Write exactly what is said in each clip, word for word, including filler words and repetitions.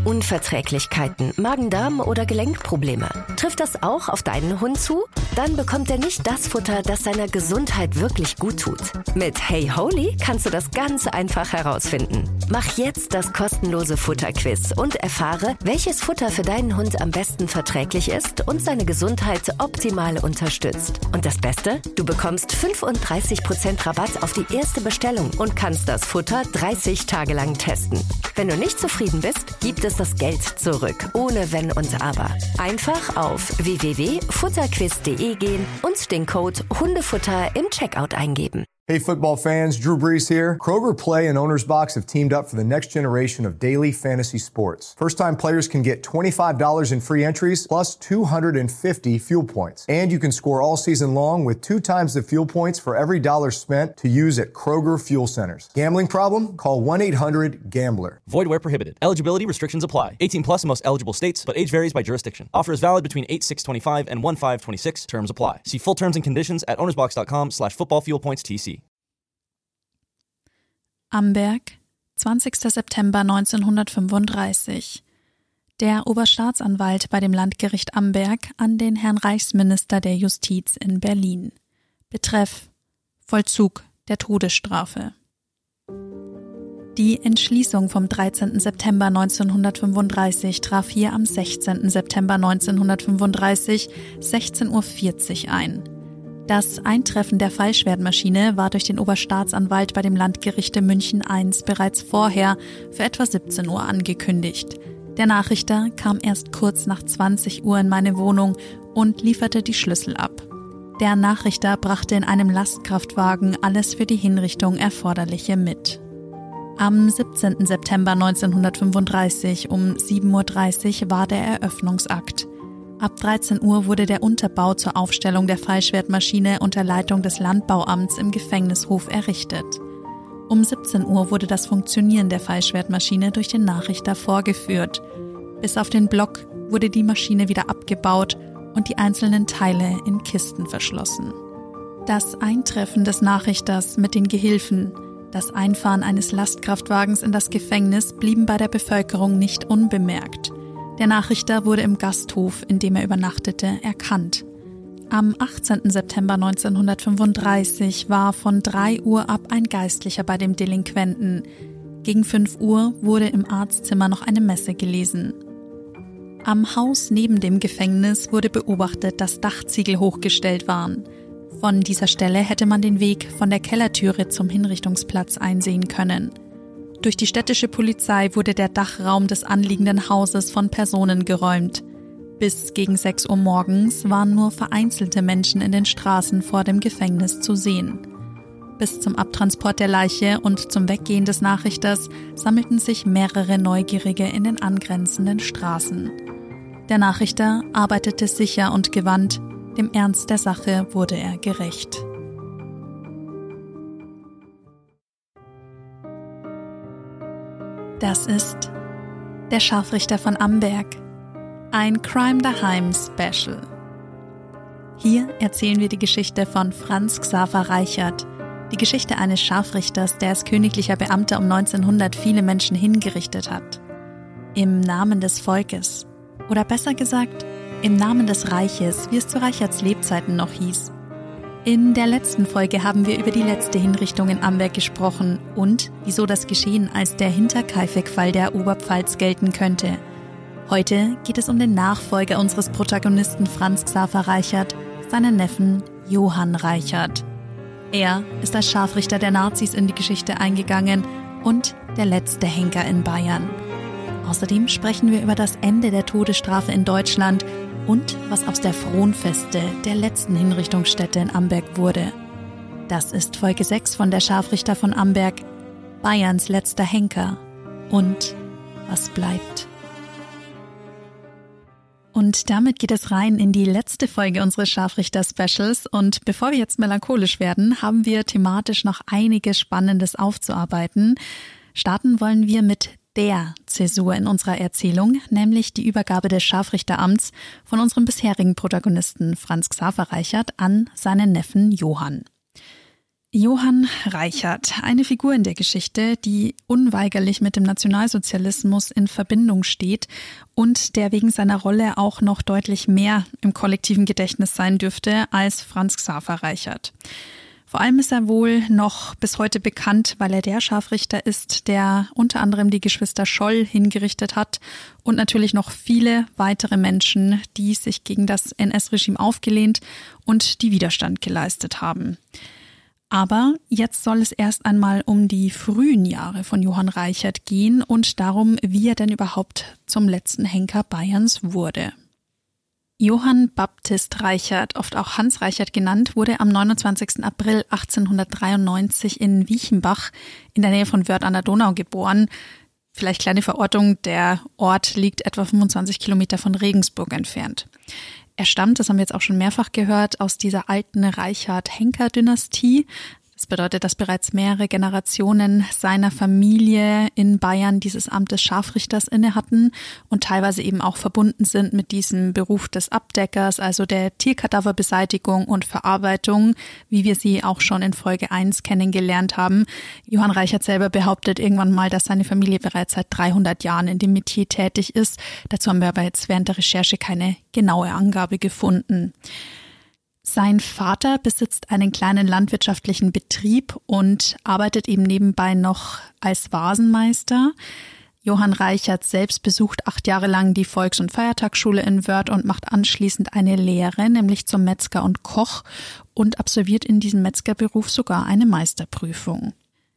Unverträglichkeiten, Magen-Darm oder Gelenkprobleme. Trifft das auch auf deinen Hund zu? Dann bekommt er nicht das Futter, das seiner Gesundheit wirklich gut tut. Mit Hey Holy kannst du das ganz einfach herausfinden. Mach jetzt das kostenlose Futterquiz und erfahre, welches Futter für deinen Hund am besten verträglich ist und seine Gesundheit optimal unterstützt. Und das Beste? Du bekommst fünfunddreißig Prozent Rabatt auf die erste Bestellung und kannst das Futter dreißig Tage lang testen. Wenn du nicht zufrieden bist, gibt es das Geld zurück, ohne Wenn und Aber. Einfach auf w w w punkt futterquiz punkt d e gehen und den Code Hundefutter im Checkout eingeben. Hey football fans, Drew Brees here. Kroger Play and Owner's Box have teamed up for the next generation of daily fantasy sports. First-time players can get twenty-five dollars in free entries plus two hundred fifty fuel points. And you can score all season long with two times the fuel points for every dollar spent to use at Kroger Fuel Centers. Gambling problem? Call one eight hundred gambler. Void where prohibited. Eligibility restrictions apply. eighteen plus in most eligible states, but age varies by jurisdiction. Offer is valid between eight six twenty-five and one five twenty-six. Terms apply. See full terms and conditions at ownersbox.com slash football fuel points TC. Amberg, zwanzigster September neunzehnhundertfünfunddreißig. Der Oberstaatsanwalt bei dem Landgericht Amberg an den Herrn Reichsminister der Justiz in Berlin. Betreff: Vollzug der Todesstrafe. Die Entschließung vom dreizehnten September neunzehnhundertfünfunddreißig traf hier am sechzehnten September neunzehnhundertfünfunddreißig sechzehn Uhr vierzig ein. Das Eintreffen der Fallschwertmaschine war durch den Oberstaatsanwalt bei dem Landgericht München I bereits vorher für etwa siebzehn Uhr angekündigt. Der Nachrichter kam erst kurz nach zwanzig Uhr in meine Wohnung und lieferte die Schlüssel ab. Der Nachrichter brachte in einem Lastkraftwagen alles für die Hinrichtung Erforderliche mit. Am siebzehnten September neunzehnhundertfünfunddreißig um sieben Uhr dreißig war der Eröffnungsakt. Ab dreizehn Uhr wurde der Unterbau zur Aufstellung der Fallschwertmaschine unter Leitung des Landbauamts im Gefängnishof errichtet. Um siebzehn Uhr wurde das Funktionieren der Fallschwertmaschine durch den Nachrichter vorgeführt. Bis auf den Block wurde die Maschine wieder abgebaut und die einzelnen Teile in Kisten verschlossen. Das Eintreffen des Nachrichters mit den Gehilfen, das Einfahren eines Lastkraftwagens in das Gefängnis blieben bei der Bevölkerung nicht unbemerkt. Der Nachrichter wurde im Gasthof, in dem er übernachtete, erkannt. Am achtzehnten September neunzehnhundertfünfunddreißig war von drei Uhr ab ein Geistlicher bei dem Delinquenten. Gegen fünf Uhr wurde im Arztzimmer noch eine Messe gelesen. Am Haus neben dem Gefängnis wurde beobachtet, dass Dachziegel hochgestellt waren. Von dieser Stelle hätte man den Weg von der Kellertüre zum Hinrichtungsplatz einsehen können. Durch die städtische Polizei wurde der Dachraum des anliegenden Hauses von Personen geräumt. Bis gegen sechs Uhr morgens waren nur vereinzelte Menschen in den Straßen vor dem Gefängnis zu sehen. Bis zum Abtransport der Leiche und zum Weggehen des Nachrichters sammelten sich mehrere Neugierige in den angrenzenden Straßen. Der Nachrichter arbeitete sicher und gewandt, dem Ernst der Sache wurde er gerecht. Das ist der Scharfrichter von Amberg, ein Crime Daheim Special. Hier erzählen wir die Geschichte von Franz Xaver Reichert, die Geschichte eines Scharfrichters, der als königlicher Beamter um neunzehnhundert viele Menschen hingerichtet hat. Im Namen des Volkes, oder besser gesagt, im Namen des Reiches, wie es zu Reicherts Lebzeiten noch hieß. In der letzten Folge haben wir über die letzte Hinrichtung in Amberg gesprochen und wieso das Geschehen als der Hinterkaifeck-Fall der Oberpfalz gelten könnte. Heute geht es um den Nachfolger unseres Protagonisten Franz Xaver Reichert, seinen Neffen Johann Reichert. Er ist als Scharfrichter der Nazis in die Geschichte eingegangen und der letzte Henker in Bayern. Außerdem sprechen wir über das Ende der Todesstrafe in Deutschland und was aus der Fronfeste, der letzten Hinrichtungsstätte in Amberg wurde. Das ist Folge sechs von Der Scharfrichter von Amberg, Bayerns letzter Henker und was bleibt. Und damit geht es rein in die letzte Folge unseres Scharfrichter-Specials und bevor wir jetzt melancholisch werden, haben wir thematisch noch einiges Spannendes aufzuarbeiten. Starten wollen wir mit der Zäsur in unserer Erzählung, nämlich die Übergabe des Scharfrichteramts von unserem bisherigen Protagonisten Franz Xaver Reichert an seinen Neffen Johann. Johann Reichert, eine Figur in der Geschichte, die unweigerlich mit dem Nationalsozialismus in Verbindung steht und der wegen seiner Rolle auch noch deutlich mehr im kollektiven Gedächtnis sein dürfte als Franz Xaver Reichert. Vor allem ist er wohl noch bis heute bekannt, weil er der Scharfrichter ist, der unter anderem die Geschwister Scholl hingerichtet hat und natürlich noch viele weitere Menschen, die sich gegen das N S-Regime aufgelehnt und die Widerstand geleistet haben. Aber jetzt soll es erst einmal um die frühen Jahre von Johann Reichert gehen und darum, wie er denn überhaupt zum letzten Henker Bayerns wurde. Johann Baptist Reichert, oft auch Hans Reichert genannt, wurde am neunundzwanzigsten April achtzehnhundertdreiundneunzig in Wiechenbach in der Nähe von Wörth an der Donau geboren. Vielleicht kleine Verortung, der Ort liegt etwa fünfundzwanzig Kilometer von Regensburg entfernt. Er stammt, das haben wir jetzt auch schon mehrfach gehört, aus dieser alten Reichard-Henker-Dynastie. Das bedeutet, dass bereits mehrere Generationen seiner Familie in Bayern dieses Amt des Scharfrichters inne hatten und teilweise eben auch verbunden sind mit diesem Beruf des Abdeckers, also der Tierkadaverbeseitigung und Verarbeitung, wie wir sie auch schon in Folge eins kennengelernt haben. Johann Reichert selber behauptet irgendwann mal, dass seine Familie bereits seit dreihundert Jahren in dem Metier tätig ist. Dazu haben wir aber jetzt während der Recherche keine genaue Angabe gefunden. Sein Vater besitzt einen kleinen landwirtschaftlichen Betrieb und arbeitet eben nebenbei noch als Vasenmeister. Johann Reichert selbst besucht acht Jahre lang die Volks- und Feiertagsschule in Wörth und macht anschließend eine Lehre, nämlich zum Metzger und Koch, und absolviert in diesem Metzgerberuf sogar eine Meisterprüfung.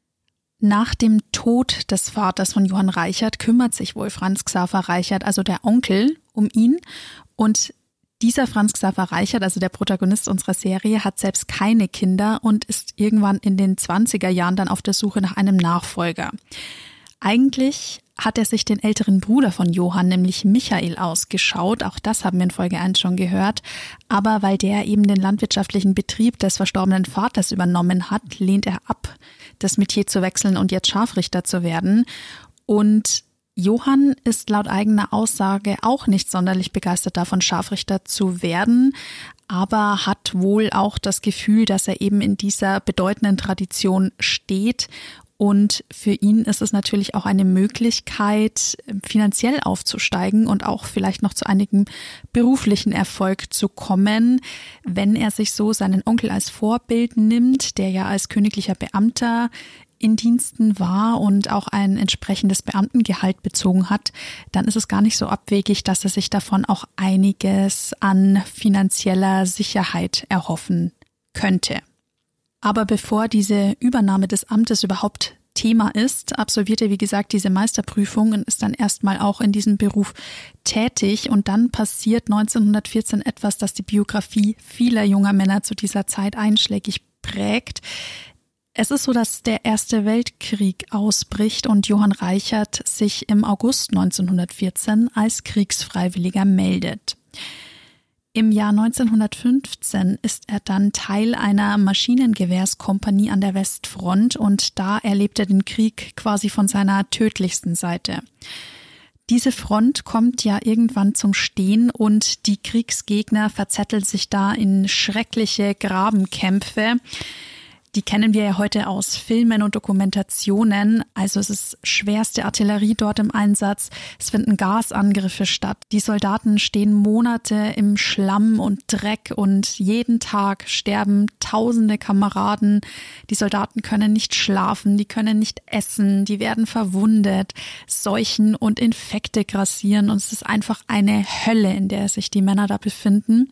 Nach dem Tod des Vaters von Johann Reichert kümmert sich wohl Franz Xaver Reichert, also der Onkel, um ihn, und dieser Franz Xaver Reichert, also der Protagonist unserer Serie, hat selbst keine Kinder und ist irgendwann in den zwanziger Jahren dann auf der Suche nach einem Nachfolger. Eigentlich hat er sich den älteren Bruder von Johann, nämlich Michael, ausgeschaut. Auch das haben wir in Folge eins schon gehört. Aber weil der eben den landwirtschaftlichen Betrieb des verstorbenen Vaters übernommen hat, lehnt er ab, das Metier zu wechseln und jetzt Scharfrichter zu werden. Und Johann ist laut eigener Aussage auch nicht sonderlich begeistert davon, Scharfrichter zu werden, aber hat wohl auch das Gefühl, dass er eben in dieser bedeutenden Tradition steht. Und für ihn ist es natürlich auch eine Möglichkeit, finanziell aufzusteigen und auch vielleicht noch zu einigem beruflichen Erfolg zu kommen, wenn er sich so seinen Onkel als Vorbild nimmt, der ja als königlicher Beamter in Diensten war und auch ein entsprechendes Beamtengehalt bezogen hat, dann ist es gar nicht so abwegig, dass er sich davon auch einiges an finanzieller Sicherheit erhoffen könnte. Aber bevor diese Übernahme des Amtes überhaupt Thema ist, absolviert er, wie gesagt, diese Meisterprüfung und ist dann erstmal auch in diesem Beruf tätig. Und dann passiert neunzehnhundertvierzehn etwas, das die Biografie vieler junger Männer zu dieser Zeit einschlägig prägt. Es ist so, dass der Erste Weltkrieg ausbricht und Johann Reichert sich im August neunzehnhundertvierzehn als Kriegsfreiwilliger meldet. Im Jahr neunzehnhundertfünfzehn ist er dann Teil einer Maschinengewehrskompanie an der Westfront und da erlebt er den Krieg quasi von seiner tödlichsten Seite. Diese Front kommt ja irgendwann zum Stehen und die Kriegsgegner verzetteln sich da in schreckliche Grabenkämpfe. Die kennen wir ja heute aus Filmen und Dokumentationen. Also es ist schwerste Artillerie dort im Einsatz. Es finden Gasangriffe statt. Die Soldaten stehen Monate im Schlamm und Dreck und jeden Tag sterben tausende Kameraden. Die Soldaten können nicht schlafen, die können nicht essen, die werden verwundet. Seuchen und Infekte grassieren und es ist einfach eine Hölle, in der sich die Männer da befinden.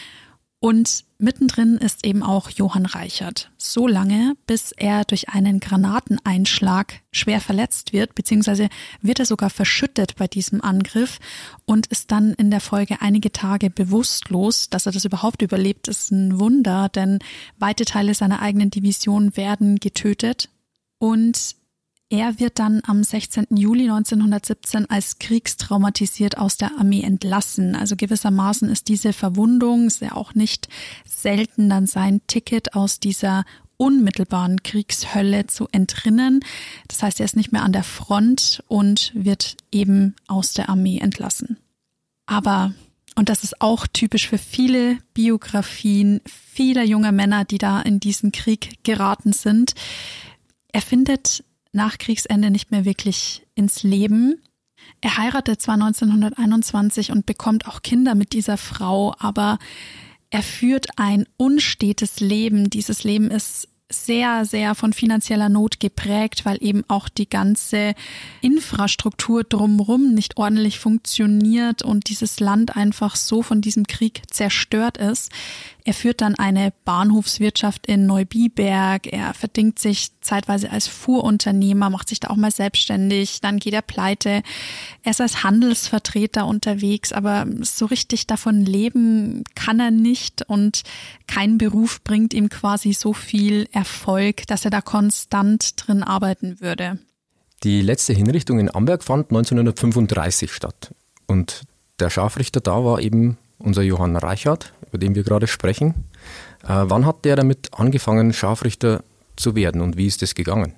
Und mittendrin ist eben auch Johann Reichert. So lange, bis er durch einen Granateneinschlag schwer verletzt wird, beziehungsweise wird er sogar verschüttet bei diesem Angriff und ist dann in der Folge einige Tage bewusstlos. Dass er das überhaupt überlebt, ist ein Wunder, denn weite Teile seiner eigenen Division werden getötet. Und er wird dann am sechzehnten Juli neunzehnhundertsiebzehn als kriegstraumatisiert aus der Armee entlassen. Also gewissermaßen ist diese Verwundung, ist ja auch nicht selten, dann sein Ticket aus dieser unmittelbaren Kriegshölle zu entrinnen. Das heißt, er ist nicht mehr an der Front und wird eben aus der Armee entlassen. Aber Und das ist auch typisch für viele Biografien vieler junger Männer, die da in diesen Krieg geraten sind. Er findet nach Kriegsende nicht mehr wirklich ins Leben. Er heiratet zwar neunzehnhunderteinundzwanzig und bekommt auch Kinder mit dieser Frau, aber er führt ein unstetes Leben. Dieses Leben ist sehr, sehr von finanzieller Not geprägt, weil eben auch die ganze Infrastruktur drumherum nicht ordentlich funktioniert und dieses Land einfach so von diesem Krieg zerstört ist. Er führt dann eine Bahnhofswirtschaft in Neubiberg. Er verdingt sich zeitweise als Fuhrunternehmer, macht sich da auch mal selbstständig. Dann geht er pleite. Er ist als Handelsvertreter unterwegs, aber so richtig davon leben kann er nicht und kein Beruf bringt ihm quasi so viel Erfolg, dass er da konstant drin arbeiten würde. Die letzte Hinrichtung in Amberg fand neunzehnhundertfünfunddreißig statt. Und der Scharfrichter da war eben unser Johann Reichard, über den wir gerade sprechen. Äh, wann hat der damit angefangen, Scharfrichter zu werden und wie ist das gegangen?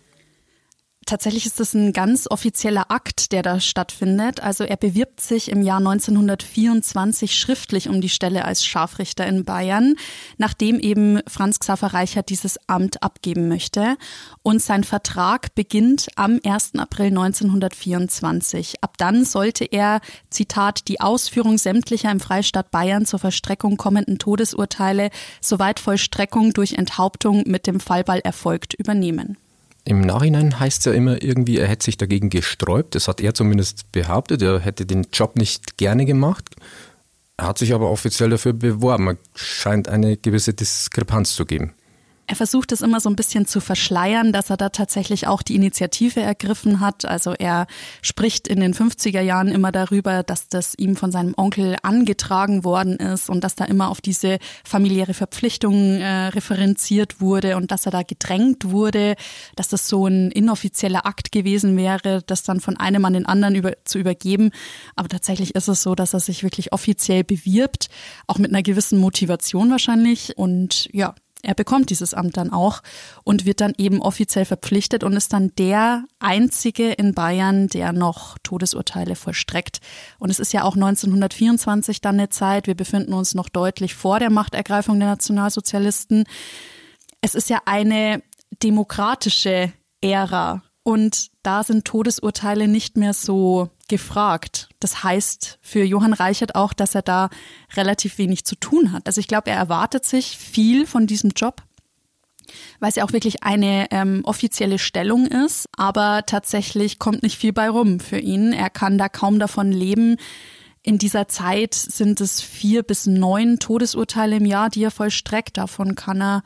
Tatsächlich ist das ein ganz offizieller Akt, der da stattfindet. Also er bewirbt sich im Jahr neunzehnhundertvierundzwanzig schriftlich um die Stelle als Scharfrichter in Bayern, nachdem eben Franz Xaver Reichard dieses Amt abgeben möchte. Und sein Vertrag beginnt am ersten April neunzehnhundertvierundzwanzig. Ab dann sollte er, Zitat, die Ausführung sämtlicher im Freistaat Bayern zur Verstreckung kommenden Todesurteile, soweit Vollstreckung durch Enthauptung mit dem Fallbeil erfolgt, übernehmen. Im Nachhinein heißt es ja immer irgendwie, er hätte sich dagegen gesträubt. Das hat er zumindest behauptet. Er hätte den Job nicht gerne gemacht. Er hat sich aber offiziell dafür beworben. Es scheint eine gewisse Diskrepanz zu geben. Er versucht es immer so ein bisschen zu verschleiern, dass er da tatsächlich auch die Initiative ergriffen hat. Also er spricht in den fünfziger Jahren immer darüber, dass das ihm von seinem Onkel angetragen worden ist und dass da immer auf diese familiäre Verpflichtung äh, referenziert wurde und dass er da gedrängt wurde, dass das so ein inoffizieller Akt gewesen wäre, das dann von einem an den anderen über, zu übergeben. Aber tatsächlich ist es so, dass er sich wirklich offiziell bewirbt, auch mit einer gewissen Motivation wahrscheinlich. Und ja, er bekommt dieses Amt dann auch und wird dann eben offiziell verpflichtet und ist dann der Einzige in Bayern, der noch Todesurteile vollstreckt. Und es ist ja auch neunzehnhundertvierundzwanzig dann eine Zeit, wir befinden uns noch deutlich vor der Machtergreifung der Nationalsozialisten. Es ist ja eine demokratische Ära und da sind Todesurteile nicht mehr so gefragt. Das heißt für Johann Reichard auch, dass er da relativ wenig zu tun hat. Also ich glaube, er erwartet sich viel von diesem Job, weil es ja auch wirklich eine ähm, offizielle Stellung ist, aber tatsächlich kommt nicht viel bei rum für ihn. Er kann da kaum davon leben. In dieser Zeit sind es vier bis neun Todesurteile im Jahr, die er vollstreckt. Davon kann er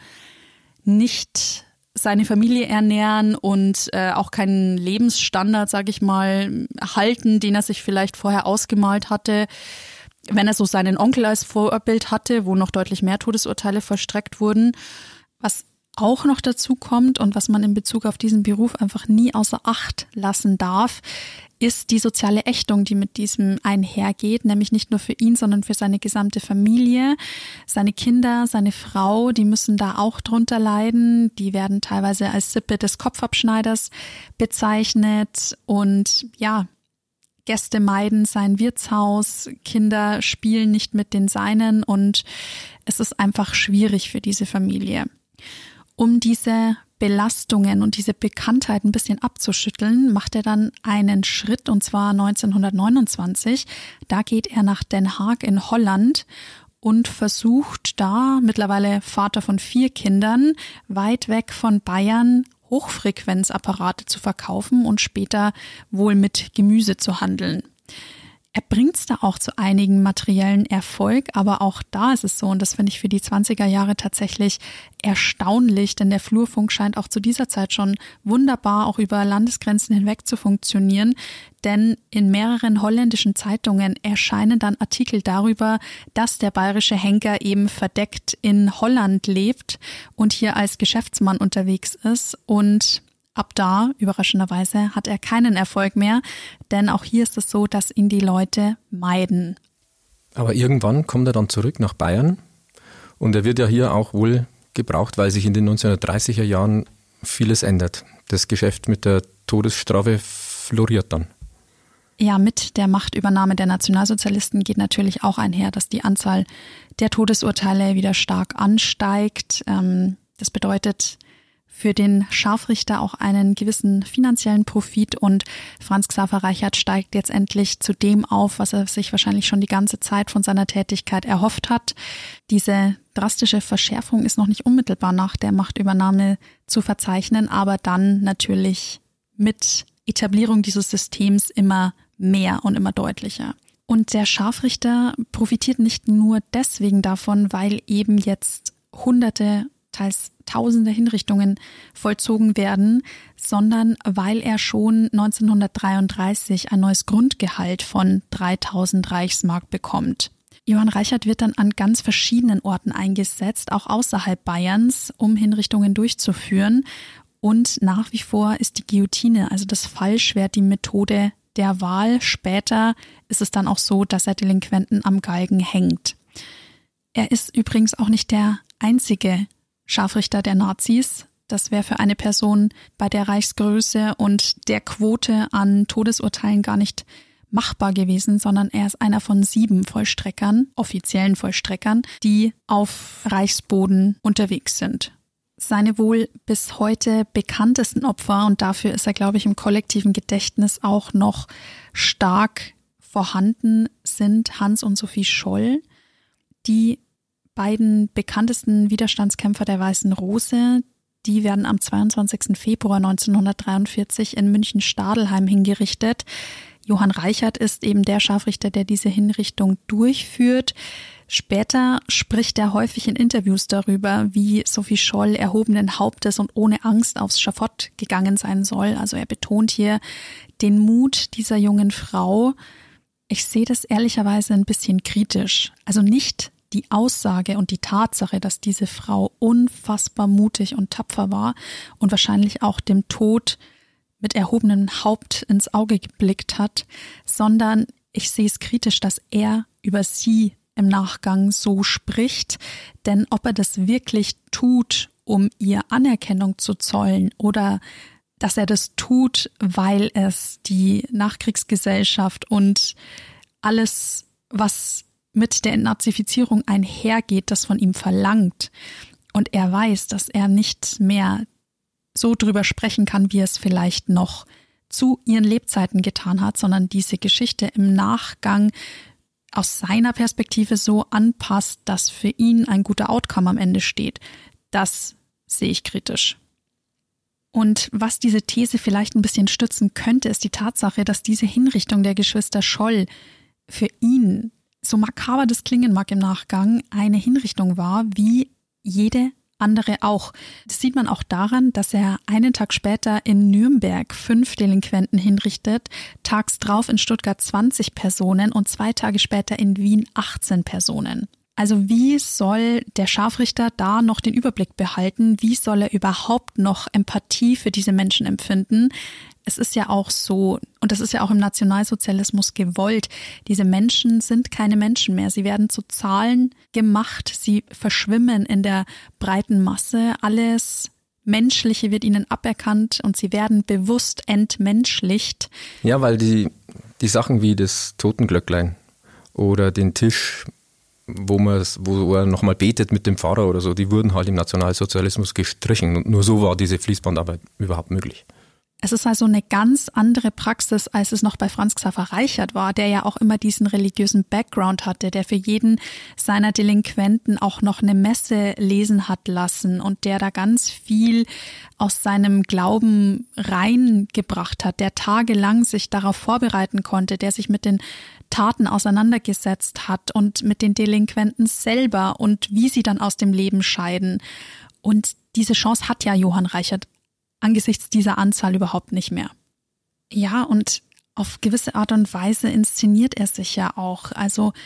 nicht seine Familie ernähren und äh, auch keinen Lebensstandard, sage ich mal, halten, den er sich vielleicht vorher ausgemalt hatte. Wenn er so seinen Onkel als Vorbild hatte, wo noch deutlich mehr Todesurteile vollstreckt wurden. Was auch noch dazu kommt und was man in Bezug auf diesen Beruf einfach nie außer Acht lassen darf, ist die soziale Ächtung, die mit diesem einhergeht, nämlich nicht nur für ihn, sondern für seine gesamte Familie. Seine Kinder, seine Frau, die müssen da auch drunter leiden. Die werden teilweise als Sippe des Kopfabschneiders bezeichnet und ja, Gäste meiden sein Wirtshaus, Kinder spielen nicht mit den Seinen und es ist einfach schwierig für diese Familie. Um diese Belastungen und diese Bekanntheit ein bisschen abzuschütteln, macht er dann einen Schritt und zwar neunzehnhundertneunundzwanzig. Da geht er nach Den Haag in Holland und versucht da, mittlerweile Vater von vier Kindern, weit weg von Bayern Hochfrequenzapparate zu verkaufen und später wohl mit Gemüse zu handeln. Er bringt es da auch zu einigen materiellen Erfolg, aber auch da ist es so, und das finde ich für die zwanziger Jahre tatsächlich erstaunlich, denn der Flurfunk scheint auch zu dieser Zeit schon wunderbar auch über Landesgrenzen hinweg zu funktionieren, denn in mehreren holländischen Zeitungen erscheinen dann Artikel darüber, dass der bayerische Henker eben verdeckt in Holland lebt und hier als Geschäftsmann unterwegs ist und ab da, überraschenderweise, hat er keinen Erfolg mehr, denn auch hier ist es so, dass ihn die Leute meiden. Aber irgendwann kommt er dann zurück nach Bayern und er wird ja hier auch wohl gebraucht, weil sich in den neunzehnhundertdreißiger Jahren vieles ändert. Das Geschäft mit der Todesstrafe floriert dann. Ja, mit der Machtübernahme der Nationalsozialisten geht natürlich auch einher, dass die Anzahl der Todesurteile wieder stark ansteigt. Das bedeutet für den Scharfrichter auch einen gewissen finanziellen Profit und Franz Xaver Reichert steigt jetzt endlich zu dem auf, was er sich wahrscheinlich schon die ganze Zeit von seiner Tätigkeit erhofft hat. Diese drastische Verschärfung ist noch nicht unmittelbar nach der Machtübernahme zu verzeichnen, aber dann natürlich mit Etablierung dieses Systems immer mehr und immer deutlicher. Und der Scharfrichter profitiert nicht nur deswegen davon, weil eben jetzt hunderte, teils tausende Hinrichtungen vollzogen werden, sondern weil er schon neunzehnhundertdreiunddreißig ein neues Grundgehalt von dreitausend Reichsmark bekommt. Johann Reichert wird dann an ganz verschiedenen Orten eingesetzt, auch außerhalb Bayerns, um Hinrichtungen durchzuführen. Und nach wie vor ist die Guillotine, also das Fallschwert, die Methode der Wahl. Später ist es dann auch so, dass er Delinquenten am Galgen hängt. Er ist übrigens auch nicht der einzige Scharfrichter der Nazis. Das wäre für eine Person bei der Reichsgröße und der Quote an Todesurteilen gar nicht machbar gewesen, sondern er ist einer von sieben Vollstreckern, offiziellen Vollstreckern, die auf Reichsboden unterwegs sind. Seine wohl bis heute bekanntesten Opfer, und dafür ist er, glaube ich, im kollektiven Gedächtnis auch noch stark vorhanden, sind Hans und Sophie Scholl, die beiden bekanntesten Widerstandskämpfer der Weißen Rose. Die werden am zweiundzwanzigsten Februar neunzehnhundertdreiundvierzig in München-Stadelheim hingerichtet. Johann Reichert ist eben der Scharfrichter, der diese Hinrichtung durchführt. Später spricht er häufig in Interviews darüber, wie Sophie Scholl erhobenen Hauptes und ohne Angst aufs Schafott gegangen sein soll. Also er betont hier den Mut dieser jungen Frau. Ich sehe das ehrlicherweise ein bisschen kritisch. Also nicht die Aussage und die Tatsache, dass diese Frau unfassbar mutig und tapfer war und wahrscheinlich auch dem Tod mit erhobenem Haupt ins Auge geblickt hat, sondern ich sehe es kritisch, dass er über sie im Nachgang so spricht, denn ob er das wirklich tut, um ihr Anerkennung zu zollen oder dass er das tut, weil es die Nachkriegsgesellschaft und alles, was mit der Entnazifizierung einhergeht, das von ihm verlangt und er weiß, dass er nicht mehr so drüber sprechen kann, wie er es vielleicht noch zu ihren Lebzeiten getan hat, sondern diese Geschichte im Nachgang aus seiner Perspektive so anpasst, dass für ihn ein guter Outcome am Ende steht. Das sehe ich kritisch. Und was diese These vielleicht ein bisschen stützen könnte, ist die Tatsache, dass diese Hinrichtung der Geschwister Scholl für ihn, so makaber das klingen mag im Nachgang, eine Hinrichtung war, wie jede andere auch. Das sieht man auch daran, dass er einen Tag später in Nürnberg fünf Delinquenten hinrichtet, tags drauf in Stuttgart zwanzig Personen und zwei Tage später in Wien achtzehn Personen. Also wie soll der Scharfrichter da noch den Überblick behalten? Wie soll er überhaupt noch Empathie für diese Menschen empfinden? Es ist ja auch so, und das ist ja auch im Nationalsozialismus gewollt, diese Menschen sind keine Menschen mehr. Sie werden zu Zahlen gemacht, sie verschwimmen in der breiten Masse. Alles Menschliche wird ihnen aberkannt und sie werden bewusst entmenschlicht. Ja, weil die, die Sachen wie das Totenglöcklein oder den Tisch, wo man wo er nochmal betet mit dem Pfarrer oder so, die wurden halt im Nationalsozialismus gestrichen. Und nur so war diese Fließbandarbeit überhaupt möglich. Es ist also eine ganz andere Praxis, als es noch bei Franz Xaver Reichert war, der ja auch immer diesen religiösen Background hatte, der für jeden seiner Delinquenten auch noch eine Messe lesen hat lassen und der da ganz viel aus seinem Glauben reingebracht hat, der tagelang sich darauf vorbereiten konnte, der sich mit den Taten auseinandergesetzt hat und mit den Delinquenten selber und wie sie dann aus dem Leben scheiden. Und diese Chance hat ja Johann Reichert angesichts dieser Anzahl überhaupt nicht mehr. Ja, und auf gewisse Art und Weise inszeniert er sich ja auch. Also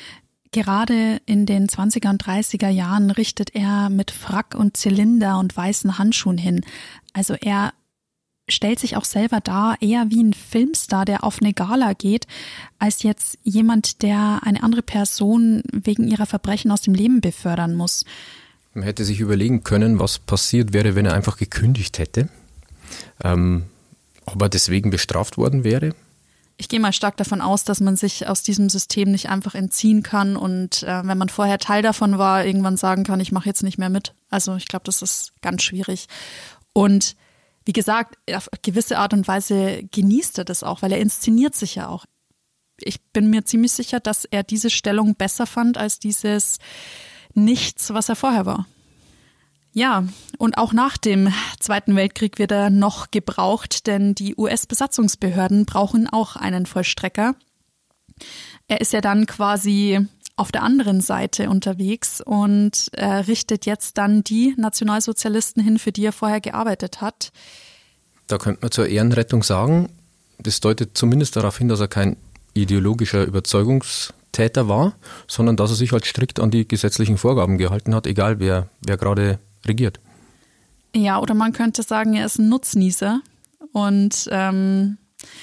gerade in den zwanziger und dreißiger Jahren richtet er mit Frack und Zylinder und weißen Handschuhen hin. Also er stellt sich auch selber dar, eher wie ein Filmstar, der auf eine Gala geht, als jetzt jemand, der eine andere Person wegen ihrer Verbrechen aus dem Leben befördern muss. Man hätte sich überlegen können, was passiert wäre, wenn er einfach gekündigt hätte. Ähm, ob er deswegen bestraft worden wäre? Ich gehe mal stark davon aus, dass man sich aus diesem System nicht einfach entziehen kann und äh, wenn man vorher Teil davon war, irgendwann sagen kann, ich mache jetzt nicht mehr mit. Also ich glaube, das ist ganz schwierig. Und wie gesagt, auf gewisse Art und Weise genießt er das auch, weil er inszeniert sich ja auch. Ich bin mir ziemlich sicher, dass er diese Stellung besser fand als dieses Nichts, was er vorher war. Ja, und auch nach dem Zweiten Weltkrieg wird er noch gebraucht, denn die U S-Besatzungsbehörden brauchen auch einen Vollstrecker. Er ist ja dann quasi auf der anderen Seite unterwegs und äh, richtet jetzt dann die Nationalsozialisten hin, für die er vorher gearbeitet hat. Da könnte man zur Ehrenrettung sagen, das deutet zumindest darauf hin, dass er kein ideologischer Überzeugungstäter war, sondern dass er sich halt strikt an die gesetzlichen Vorgaben gehalten hat, egal wer, wer gerade regiert. Ja, oder man könnte sagen, er ist ein Nutznießer und ähm,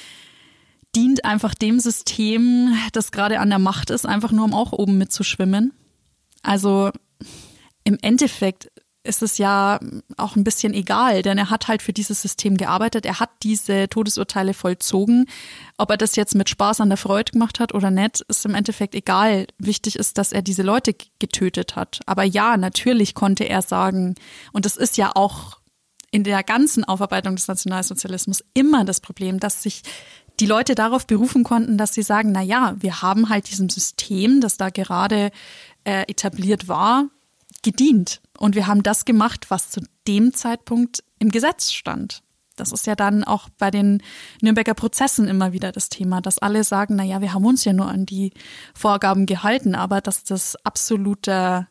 dient einfach dem System, das gerade an der Macht ist, einfach nur um auch oben mitzuschwimmen. Also im Endeffekt ist es ja auch ein bisschen egal, denn er hat halt für dieses System gearbeitet, er hat diese Todesurteile vollzogen. Ob er das jetzt mit Spaß an der Freude gemacht hat oder nicht, ist im Endeffekt egal. Wichtig ist, dass er diese Leute getötet hat. Aber ja, natürlich konnte er sagen, und das ist ja auch in der ganzen Aufarbeitung des Nationalsozialismus immer das Problem, dass sich die Leute darauf berufen konnten, dass sie sagen, na ja, wir haben halt diesem System, das da gerade äh, etabliert war, gedient. Und wir haben das gemacht, was zu dem Zeitpunkt im Gesetz stand. Das ist ja dann auch bei den Nürnberger Prozessen immer wieder das Thema, dass alle sagen, na ja, wir haben uns ja nur an die Vorgaben gehalten, aber dass das absolute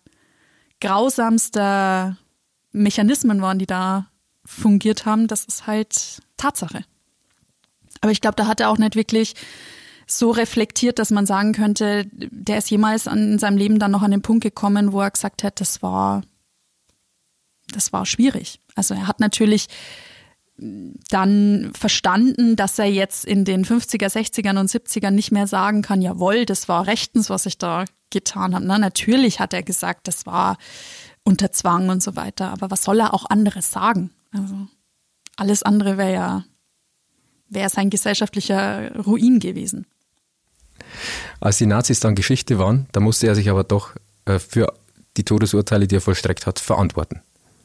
grausamste Mechanismen waren, die da fungiert haben, das ist halt Tatsache. Aber ich glaube, da hat er auch nicht wirklich so reflektiert, dass man sagen könnte, der ist jemals in seinem Leben dann noch an den Punkt gekommen, wo er gesagt hat, das war, das war schwierig. Also er hat natürlich dann verstanden, dass er jetzt in den fünfziger, sechzigern und siebzigern nicht mehr sagen kann, jawohl, das war rechtens, was ich da getan habe. Na, natürlich hat er gesagt, das war unter Zwang und so weiter. Aber was soll er auch anderes sagen? Also alles andere wäre ja, wäre sein gesellschaftlicher Ruin gewesen. Als die Nazis dann Geschichte waren, da musste er sich aber doch äh, für die Todesurteile, die er vollstreckt hat, verantworten.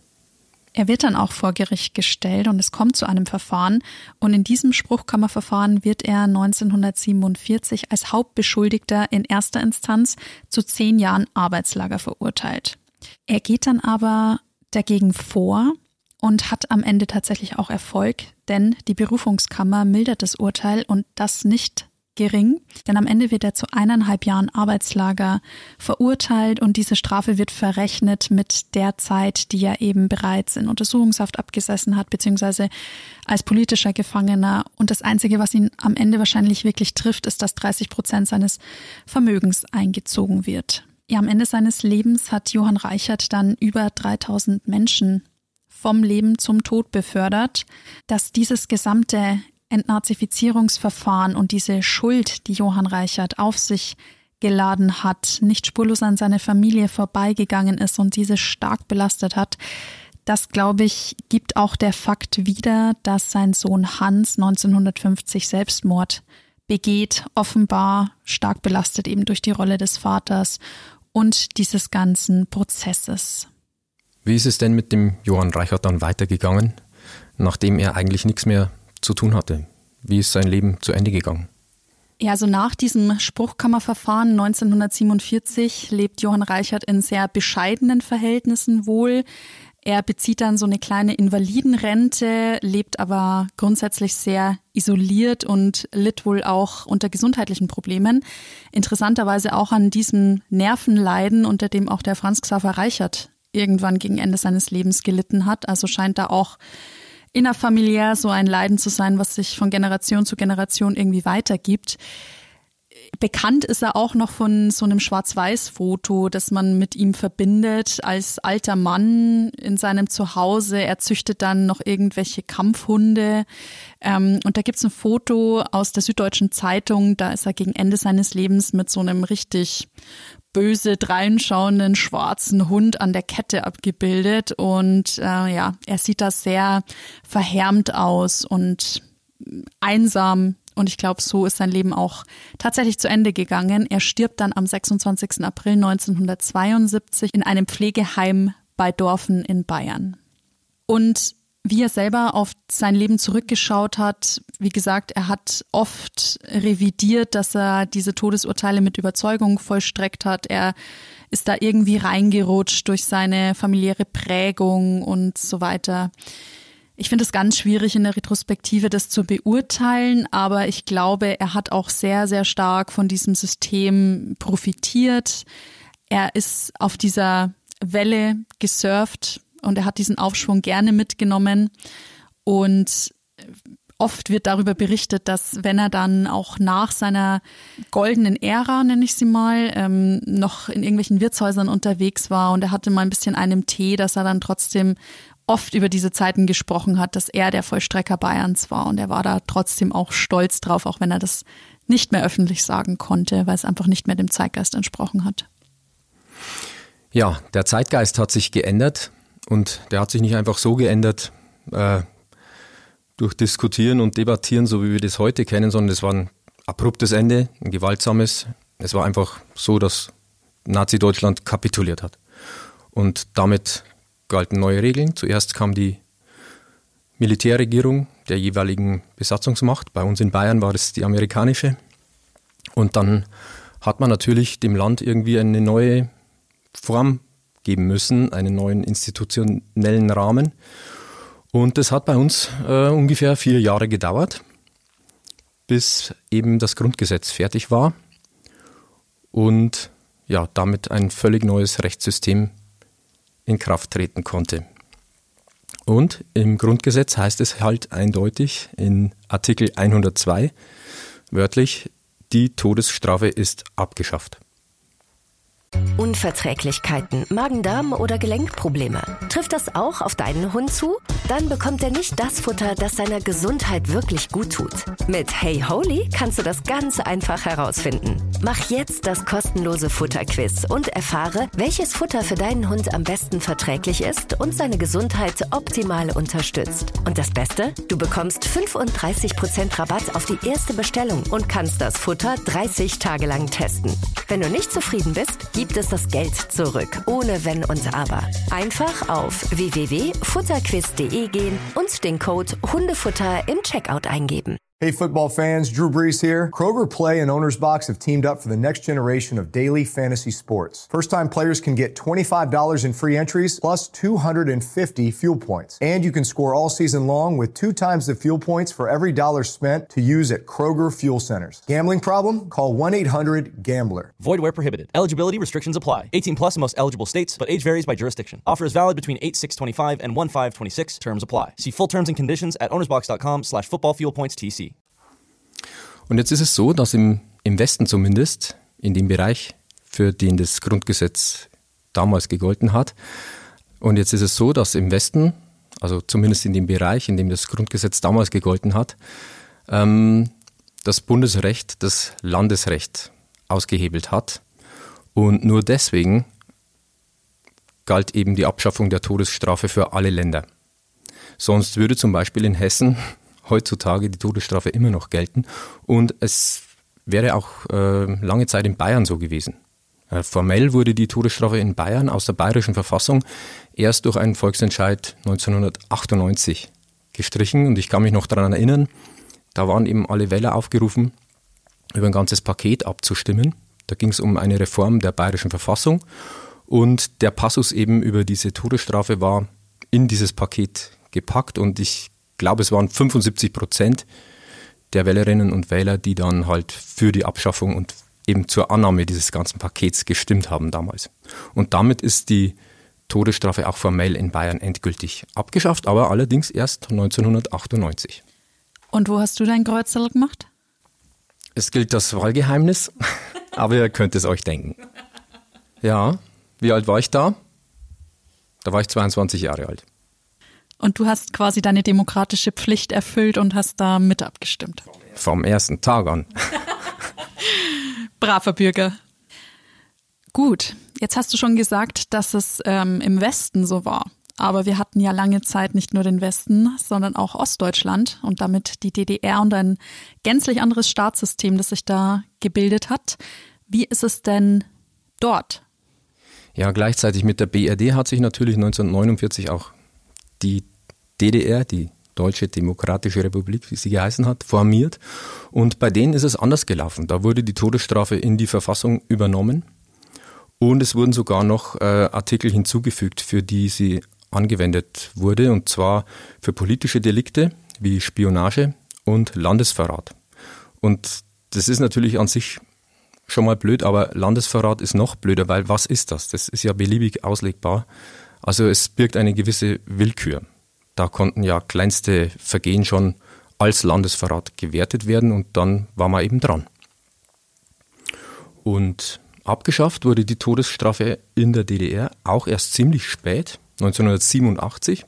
Er wird dann auch vor Gericht gestellt und es kommt zu einem Verfahren. Und in diesem Spruchkammerverfahren wird er neunzehnhundertsiebenundvierzig als Hauptbeschuldigter in erster Instanz zu zehn Jahren Arbeitslager verurteilt. Er geht dann aber dagegen vor und hat am Ende tatsächlich auch Erfolg, denn die Berufungskammer mildert das Urteil und das nicht gering, denn am Ende wird er zu eineinhalb Jahren Arbeitslager verurteilt und diese Strafe wird verrechnet mit der Zeit, die er eben bereits in Untersuchungshaft abgesessen hat, beziehungsweise als politischer Gefangener. Und das Einzige, was ihn am Ende wahrscheinlich wirklich trifft, ist, dass dreißig Prozent seines Vermögens eingezogen wird. Ja, am Ende seines Lebens hat Johann Reichert dann über dreitausend Menschen vom Leben zum Tod befördert. Dass dieses gesamte Entnazifizierungsverfahren und diese Schuld, die Johann Reichert auf sich geladen hat, nicht spurlos an seine Familie vorbeigegangen ist und diese stark belastet hat, das, glaube ich, gibt auch der Fakt wieder, dass sein Sohn Hans neunzehnhundertfünfzig Selbstmord begeht, offenbar stark belastet eben durch die Rolle des Vaters und dieses ganzen Prozesses. Wie ist es denn mit dem Johann Reichert dann weitergegangen, nachdem er eigentlich nichts mehr zu tun hatte? Wie ist sein Leben zu Ende gegangen? Ja, also nach diesem Spruchkammerverfahren neunzehnhundertsiebenundvierzig lebt Johann Reichert in sehr bescheidenen Verhältnissen wohl. Er bezieht dann so eine kleine Invalidenrente, lebt aber grundsätzlich sehr isoliert und litt wohl auch unter gesundheitlichen Problemen. Interessanterweise auch an diesem Nervenleiden, unter dem auch der Franz Xaver Reichert irgendwann gegen Ende seines Lebens gelitten hat. Also scheint da auch innerfamiliär so ein Leiden zu sein, was sich von Generation zu Generation irgendwie weitergibt. Bekannt ist er auch noch von so einem Schwarz-Weiß-Foto, das man mit ihm verbindet als alter Mann in seinem Zuhause. Er züchtet dann noch irgendwelche Kampfhunde. Ähm, und da gibt's ein Foto aus der Süddeutschen Zeitung, da ist er gegen Ende seines Lebens mit so einem richtig böse dreinschauenden schwarzen Hund an der Kette abgebildet. Und äh, ja, er sieht da sehr verhärmt aus und einsam Und ich glaube, so ist sein Leben auch tatsächlich zu Ende gegangen. Er stirbt dann am sechsundzwanzigsten April neunzehnhundertzweiundsiebzig in einem Pflegeheim bei Dorfen in Bayern. Und wie er selber auf sein Leben zurückgeschaut hat, wie gesagt, er hat oft revidiert, dass er diese Todesurteile mit Überzeugung vollstreckt hat. Er ist da irgendwie reingerutscht durch seine familiäre Prägung und so weiter. Ich finde es ganz schwierig in der Retrospektive, das zu beurteilen, aber ich glaube, er hat auch sehr, sehr stark von diesem System profitiert. Er ist auf dieser Welle gesurft und er hat diesen Aufschwung gerne mitgenommen. Und oft wird darüber berichtet, dass wenn er dann auch nach seiner goldenen Ära, nenne ich sie mal, ähm, noch in irgendwelchen Wirtshäusern unterwegs war und er hatte mal ein bisschen einen Tee, dass er dann trotzdem oft über diese Zeiten gesprochen hat, dass er der Vollstrecker Bayerns war. Und er war da trotzdem auch stolz drauf, auch wenn er das nicht mehr öffentlich sagen konnte, weil es einfach nicht mehr dem Zeitgeist entsprochen hat. Ja, der Zeitgeist hat sich geändert. Und der hat sich nicht einfach so geändert äh, durch Diskutieren und Debattieren, so wie wir das heute kennen, sondern es war ein abruptes Ende, ein gewaltsames. Es war einfach so, dass Nazi-Deutschland kapituliert hat. Und damit galten neue Regeln. Zuerst kam die Militärregierung der jeweiligen Besatzungsmacht. Bei uns in Bayern war es die amerikanische. Und dann hat man natürlich dem Land irgendwie eine neue Form geben müssen, einen neuen institutionellen Rahmen. Und das hat bei uns äh, ungefähr vier Jahre gedauert, bis eben das Grundgesetz fertig war und ja, damit ein völlig neues Rechtssystem in Kraft treten konnte. Und im Grundgesetz heißt es halt eindeutig in Artikel hundertzwei wörtlich, die Todesstrafe ist abgeschafft. Unverträglichkeiten, Magen-Darm- oder Gelenkprobleme. Trifft das auch auf deinen Hund zu? Dann bekommt er nicht das Futter, das seiner Gesundheit wirklich gut tut. Mit Hey Holy kannst du das ganz einfach herausfinden. Mach jetzt das kostenlose Futterquiz und erfahre, welches Futter für deinen Hund am besten verträglich ist und seine Gesundheit optimal unterstützt. Und das Beste? Du bekommst fünfunddreißig Prozent Rabatt auf die erste Bestellung und kannst das Futter dreißig Tage lang testen. Wenn du nicht zufrieden bist, gibt es das Geld zurück, ohne Wenn und Aber. Einfach auf w w w punkt futterquiz punkt d e gehen und den Code Hundefutter im Checkout eingeben. Hey football fans, Drew Brees here. Kroger Play and Owner's Box have teamed up for the next generation of daily fantasy sports. First-time players can get twenty-five dollars in free entries plus two hundred fifty fuel points. And you can score all season long with two times the fuel points for every dollar spent to use at Kroger Fuel Centers. Gambling problem? Call one eight hundred gambler. Void where prohibited. Eligibility restrictions apply. eighteen plus in most eligible states, but age varies by jurisdiction. Offer is valid between eight six twenty-five and one five twenty-six. Terms apply. See full terms and conditions at ownersbox.com slash footballfuelpoints.tc. Und jetzt ist es so, dass im, im Westen zumindest, in dem Bereich, für den das Grundgesetz damals gegolten hat, und jetzt ist es so, dass im Westen, also zumindest in dem Bereich, in dem das Grundgesetz damals gegolten hat, ähm, das Bundesrecht das Landesrecht ausgehebelt hat. Und nur deswegen galt eben die Abschaffung der Todesstrafe für alle Länder. Sonst würde zum Beispiel in Hessen heutzutage die Todesstrafe immer noch gelten und es wäre auch äh, lange Zeit in Bayern so gewesen. Äh, formell wurde die Todesstrafe in Bayern aus der bayerischen Verfassung erst durch einen Volksentscheid neunzehnhundertachtundneunzig gestrichen und ich kann mich noch daran erinnern, da waren eben alle Wähler aufgerufen, über ein ganzes Paket abzustimmen. Da ging es um eine Reform der bayerischen Verfassung und der Passus eben über diese Todesstrafe war in dieses Paket gepackt und ich Ich glaube, es waren fünfundsiebzig Prozent der Wählerinnen und Wähler, die dann halt für die Abschaffung und eben zur Annahme dieses ganzen Pakets gestimmt haben damals. Und damit ist die Todesstrafe auch formell in Bayern endgültig abgeschafft, aber allerdings erst neunzehnhundertachtundneunzig. Und wo hast du dein Kreuzel gemacht? Es gilt das Wahlgeheimnis, aber ihr könnt es euch denken. Ja, wie alt war ich da? Da war ich zweiundzwanzig Jahre alt. Und du hast quasi deine demokratische Pflicht erfüllt und hast da mit abgestimmt. Vom ersten Tag an. Braver Bürger. Gut, jetzt hast du schon gesagt, dass es ähm, im Westen so war. aber wir hatten ja lange Zeit nicht nur den Westen, sondern auch Ostdeutschland und damit die D D R und ein gänzlich anderes Staatssystem, das sich da gebildet hat. Wie ist es denn dort? Ja, gleichzeitig mit der B R D hat sich natürlich neunzehnhundertneunundvierzig auch die D D R, die Deutsche Demokratische Republik, wie sie geheißen hat, formiert. Und bei denen ist es anders gelaufen. Da wurde die Todesstrafe in die Verfassung übernommen und es wurden sogar noch äh, Artikel hinzugefügt, für die sie angewendet wurde, und zwar für politische Delikte wie Spionage und Landesverrat. Und das ist natürlich an sich schon mal blöd, aber Landesverrat ist noch blöder, weil was ist das? Das ist ja beliebig auslegbar. Also es birgt eine gewisse Willkür. Da konnten ja kleinste Vergehen schon als Landesverrat gewertet werden und dann war man eben dran. Und abgeschafft wurde die Todesstrafe in der D D R auch erst ziemlich spät, neunzehnhundertsiebenundachtzig,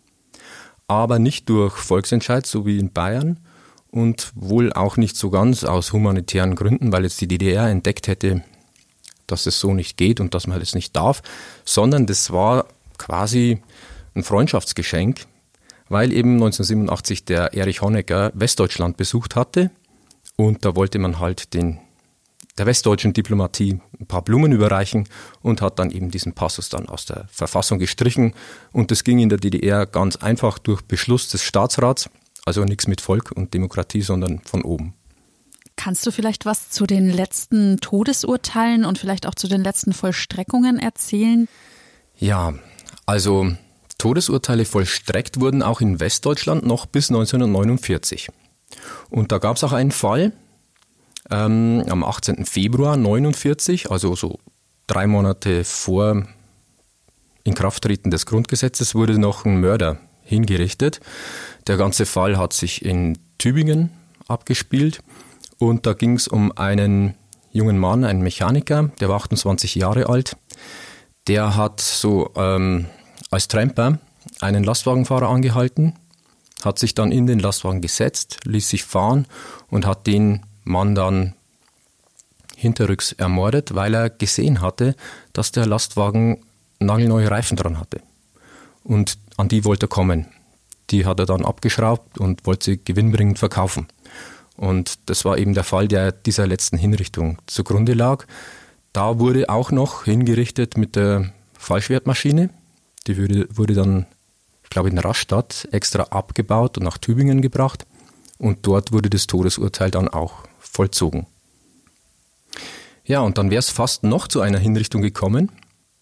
aber nicht durch Volksentscheid, so wie in Bayern, und wohl auch nicht so ganz aus humanitären Gründen, weil jetzt die D D R entdeckt hätte, dass es so nicht geht und dass man das nicht darf, sondern das war quasi ein Freundschaftsgeschenk, weil eben neunzehnhundertsiebenundachtzig der Erich Honecker Westdeutschland besucht hatte und da wollte man halt den, der westdeutschen Diplomatie ein paar Blumen überreichen und hat dann eben diesen Passus dann aus der Verfassung gestrichen und das ging in der D D R ganz einfach durch Beschluss des Staatsrats, also nichts mit Volk und Demokratie, sondern von oben. Kannst du vielleicht was zu den letzten Todesurteilen und vielleicht auch zu den letzten Vollstreckungen erzählen? Ja, also Todesurteile vollstreckt wurden auch in Westdeutschland noch bis neunzehnhundertneunundvierzig. Und da gab es auch einen Fall ähm, am achtzehnten Februar neunundvierzig, also so drei Monate vor Inkrafttreten des Grundgesetzes, wurde noch ein Mörder hingerichtet. Der ganze Fall hat sich in Tübingen abgespielt und da ging es um einen jungen Mann, einen Mechaniker, der war achtundzwanzig Jahre alt. Der hat so ähm, als Tramper einen Lastwagenfahrer angehalten, hat sich dann in den Lastwagen gesetzt, ließ sich fahren und hat den Mann dann hinterrücks ermordet, weil er gesehen hatte, dass der Lastwagen nagelneue Reifen dran hatte. Und an die wollte er kommen. Die hat er dann abgeschraubt und wollte sie gewinnbringend verkaufen. Und das war eben der Fall, der dieser letzten Hinrichtung zugrunde lag. Da wurde auch noch hingerichtet mit der Falschwertmaschine. Die wurde, wurde dann, ich glaube, in Rastatt extra abgebaut und nach Tübingen gebracht. Und dort wurde das Todesurteil dann auch vollzogen. Ja, und dann wäre es fast noch zu einer Hinrichtung gekommen.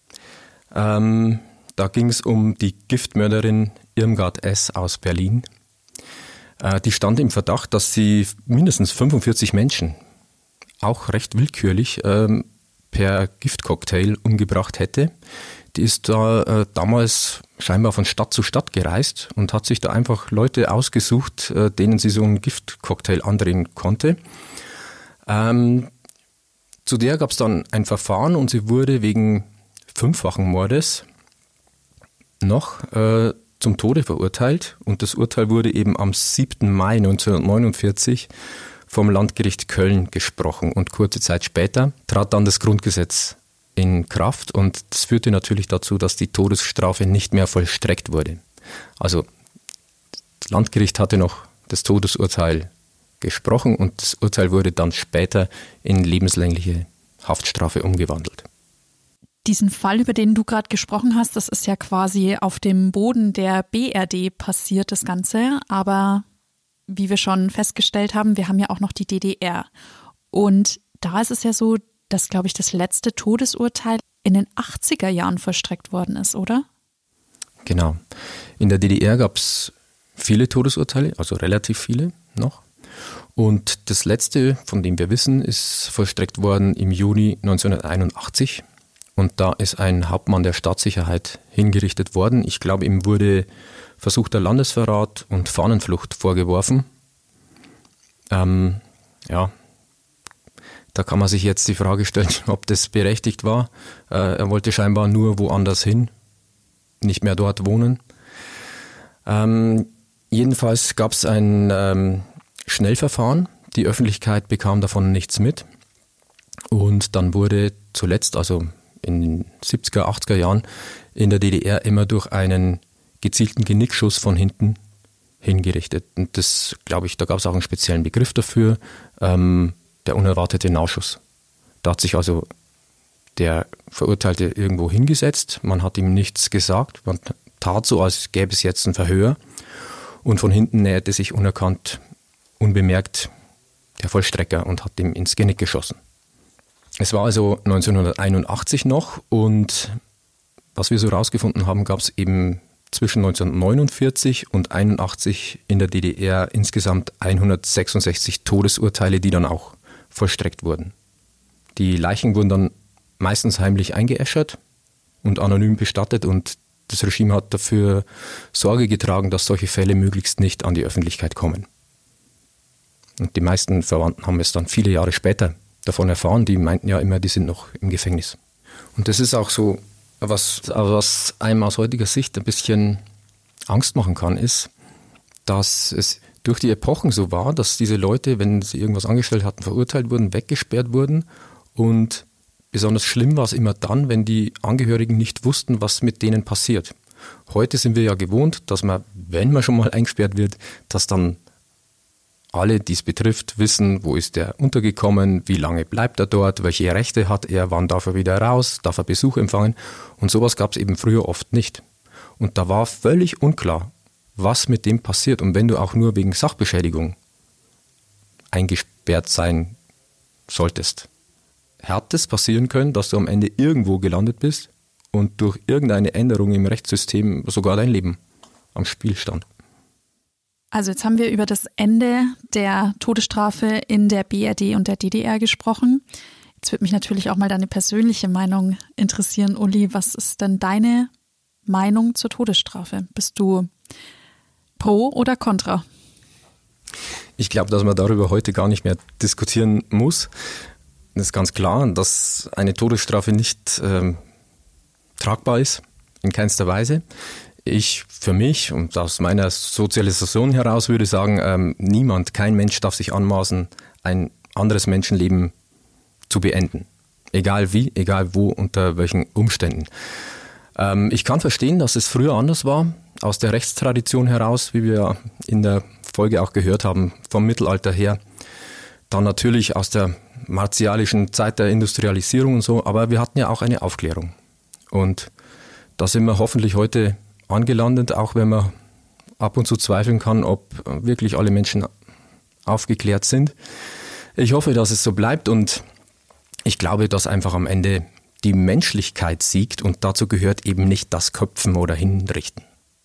Ähm, da ging es um die Giftmörderin Irmgard S. aus Berlin. Äh, die stand im Verdacht, dass sie mindestens fünfundvierzig Menschen, auch recht willkürlich, ähm, per Giftcocktail umgebracht hätte. Die ist da äh, damals scheinbar von Stadt zu Stadt gereist und hat sich da einfach Leute ausgesucht, äh, denen sie so einen Giftcocktail andrehen konnte. Ähm, zu der gab es dann ein Verfahren und sie wurde wegen fünffachen Mordes noch äh, zum Tode verurteilt. Und das Urteil wurde eben am siebten Mai neunzehnhundertneunundvierzig vom Landgericht Köln gesprochen. Und kurze Zeit später trat dann das Grundgesetz in Kraft und das führte natürlich dazu, dass die Todesstrafe nicht mehr vollstreckt wurde. Also das Landgericht hatte noch das Todesurteil gesprochen und das Urteil wurde dann später in lebenslängliche Haftstrafe umgewandelt. Diesen Fall, über den du gerade gesprochen hast, das ist ja quasi auf dem Boden der B R D passiert, das Ganze. Aber wie wir schon festgestellt haben, wir haben ja auch noch die D D R. Und da ist es ja so, dass, glaube ich, das letzte Todesurteil in den achtziger Jahren vollstreckt worden ist, oder? Genau. In der D D R gab es viele Todesurteile, also relativ viele noch. Und das letzte, von dem wir wissen, ist vollstreckt worden im Juni neunzehnhunderteinundachtzig. Und da ist ein Hauptmann der Staatssicherheit hingerichtet worden. Ich glaube, ihm wurde versuchter Landesverrat und Fahnenflucht vorgeworfen. Ähm, ja, da kann man sich jetzt die Frage stellen, ob das berechtigt war. Äh, er wollte scheinbar nur woanders hin, nicht mehr dort wohnen. Ähm, jedenfalls gab es ein ähm, Schnellverfahren. Die Öffentlichkeit bekam davon nichts mit. Und dann wurde zuletzt, also in den siebziger, achtziger Jahren in der D D R immer durch einen gezielten Genickschuss von hinten hingerichtet. Und das, glaube ich, da gab es auch einen speziellen Begriff dafür, ähm, der unerwartete Nahschuss. Da hat sich also der Verurteilte irgendwo hingesetzt, man hat ihm nichts gesagt, man tat so, als gäbe es jetzt ein Verhör und von hinten näherte sich unerkannt, unbemerkt der Vollstrecker und hat ihm ins Genick geschossen. Es war also neunzehnhunderteinundachtzig noch und was wir so rausgefunden haben, gab es eben zwischen neunzehnhundertneunundvierzig und einundachtzig in der D D R insgesamt hundertsechsundsechzig Todesurteile, die dann auch vollstreckt wurden. Die Leichen wurden dann meistens heimlich eingeäschert und anonym bestattet und das Regime hat dafür Sorge getragen, dass solche Fälle möglichst nicht an die Öffentlichkeit kommen. Und die meisten Verwandten haben es dann viele Jahre später davon erfahren, die meinten ja immer, die sind noch im Gefängnis. Und das ist auch so, was, was einem aus heutiger Sicht ein bisschen Angst machen kann, ist, dass es durch die Epochen so war, dass diese Leute, wenn sie irgendwas angestellt hatten, verurteilt wurden, weggesperrt wurden und besonders schlimm war es immer dann, wenn die Angehörigen nicht wussten, was mit denen passiert. Heute sind wir ja gewohnt, dass man, wenn man schon mal eingesperrt wird, dass dann alle, die es betrifft, wissen, wo ist er untergekommen, wie lange bleibt er dort, welche Rechte hat er, wann darf er wieder raus, darf er Besuch empfangen. Und sowas gab es eben früher oft nicht. Und da war völlig unklar, was mit dem passiert. Und wenn du auch nur wegen Sachbeschädigung eingesperrt sein solltest, hätte es passieren können, dass du am Ende irgendwo gelandet bist und durch irgendeine Änderung im Rechtssystem sogar dein Leben am Spiel stand. Also jetzt haben wir über das Ende der Todesstrafe in der B R D und der D D R gesprochen. Jetzt würde mich natürlich auch mal deine persönliche Meinung interessieren, Uli. Was ist denn deine Meinung zur Todesstrafe? Bist du pro oder contra? Ich glaube, dass man darüber heute gar nicht mehr diskutieren muss. Es ist ganz klar, dass eine Todesstrafe nicht ähm, tragbar ist, in keinster Weise. Ich für mich und aus meiner Sozialisation heraus würde sagen, ähm, niemand, kein Mensch darf sich anmaßen, ein anderes Menschenleben zu beenden. Egal wie, egal wo, unter welchen Umständen. Ähm, ich kann verstehen, dass es früher anders war, aus der Rechtstradition heraus, wie wir in der Folge auch gehört haben, vom Mittelalter her. Dann natürlich aus der martialischen Zeit der Industrialisierung und so, aber wir hatten ja auch eine Aufklärung. Und da sind wir hoffentlich heute angelandet, auch wenn man ab und zu zweifeln kann, ob wirklich alle Menschen aufgeklärt sind. Ich hoffe, dass es so bleibt und ich glaube, dass einfach am Ende die Menschlichkeit siegt und dazu gehört eben nicht das Köpfen oder Hinrichten.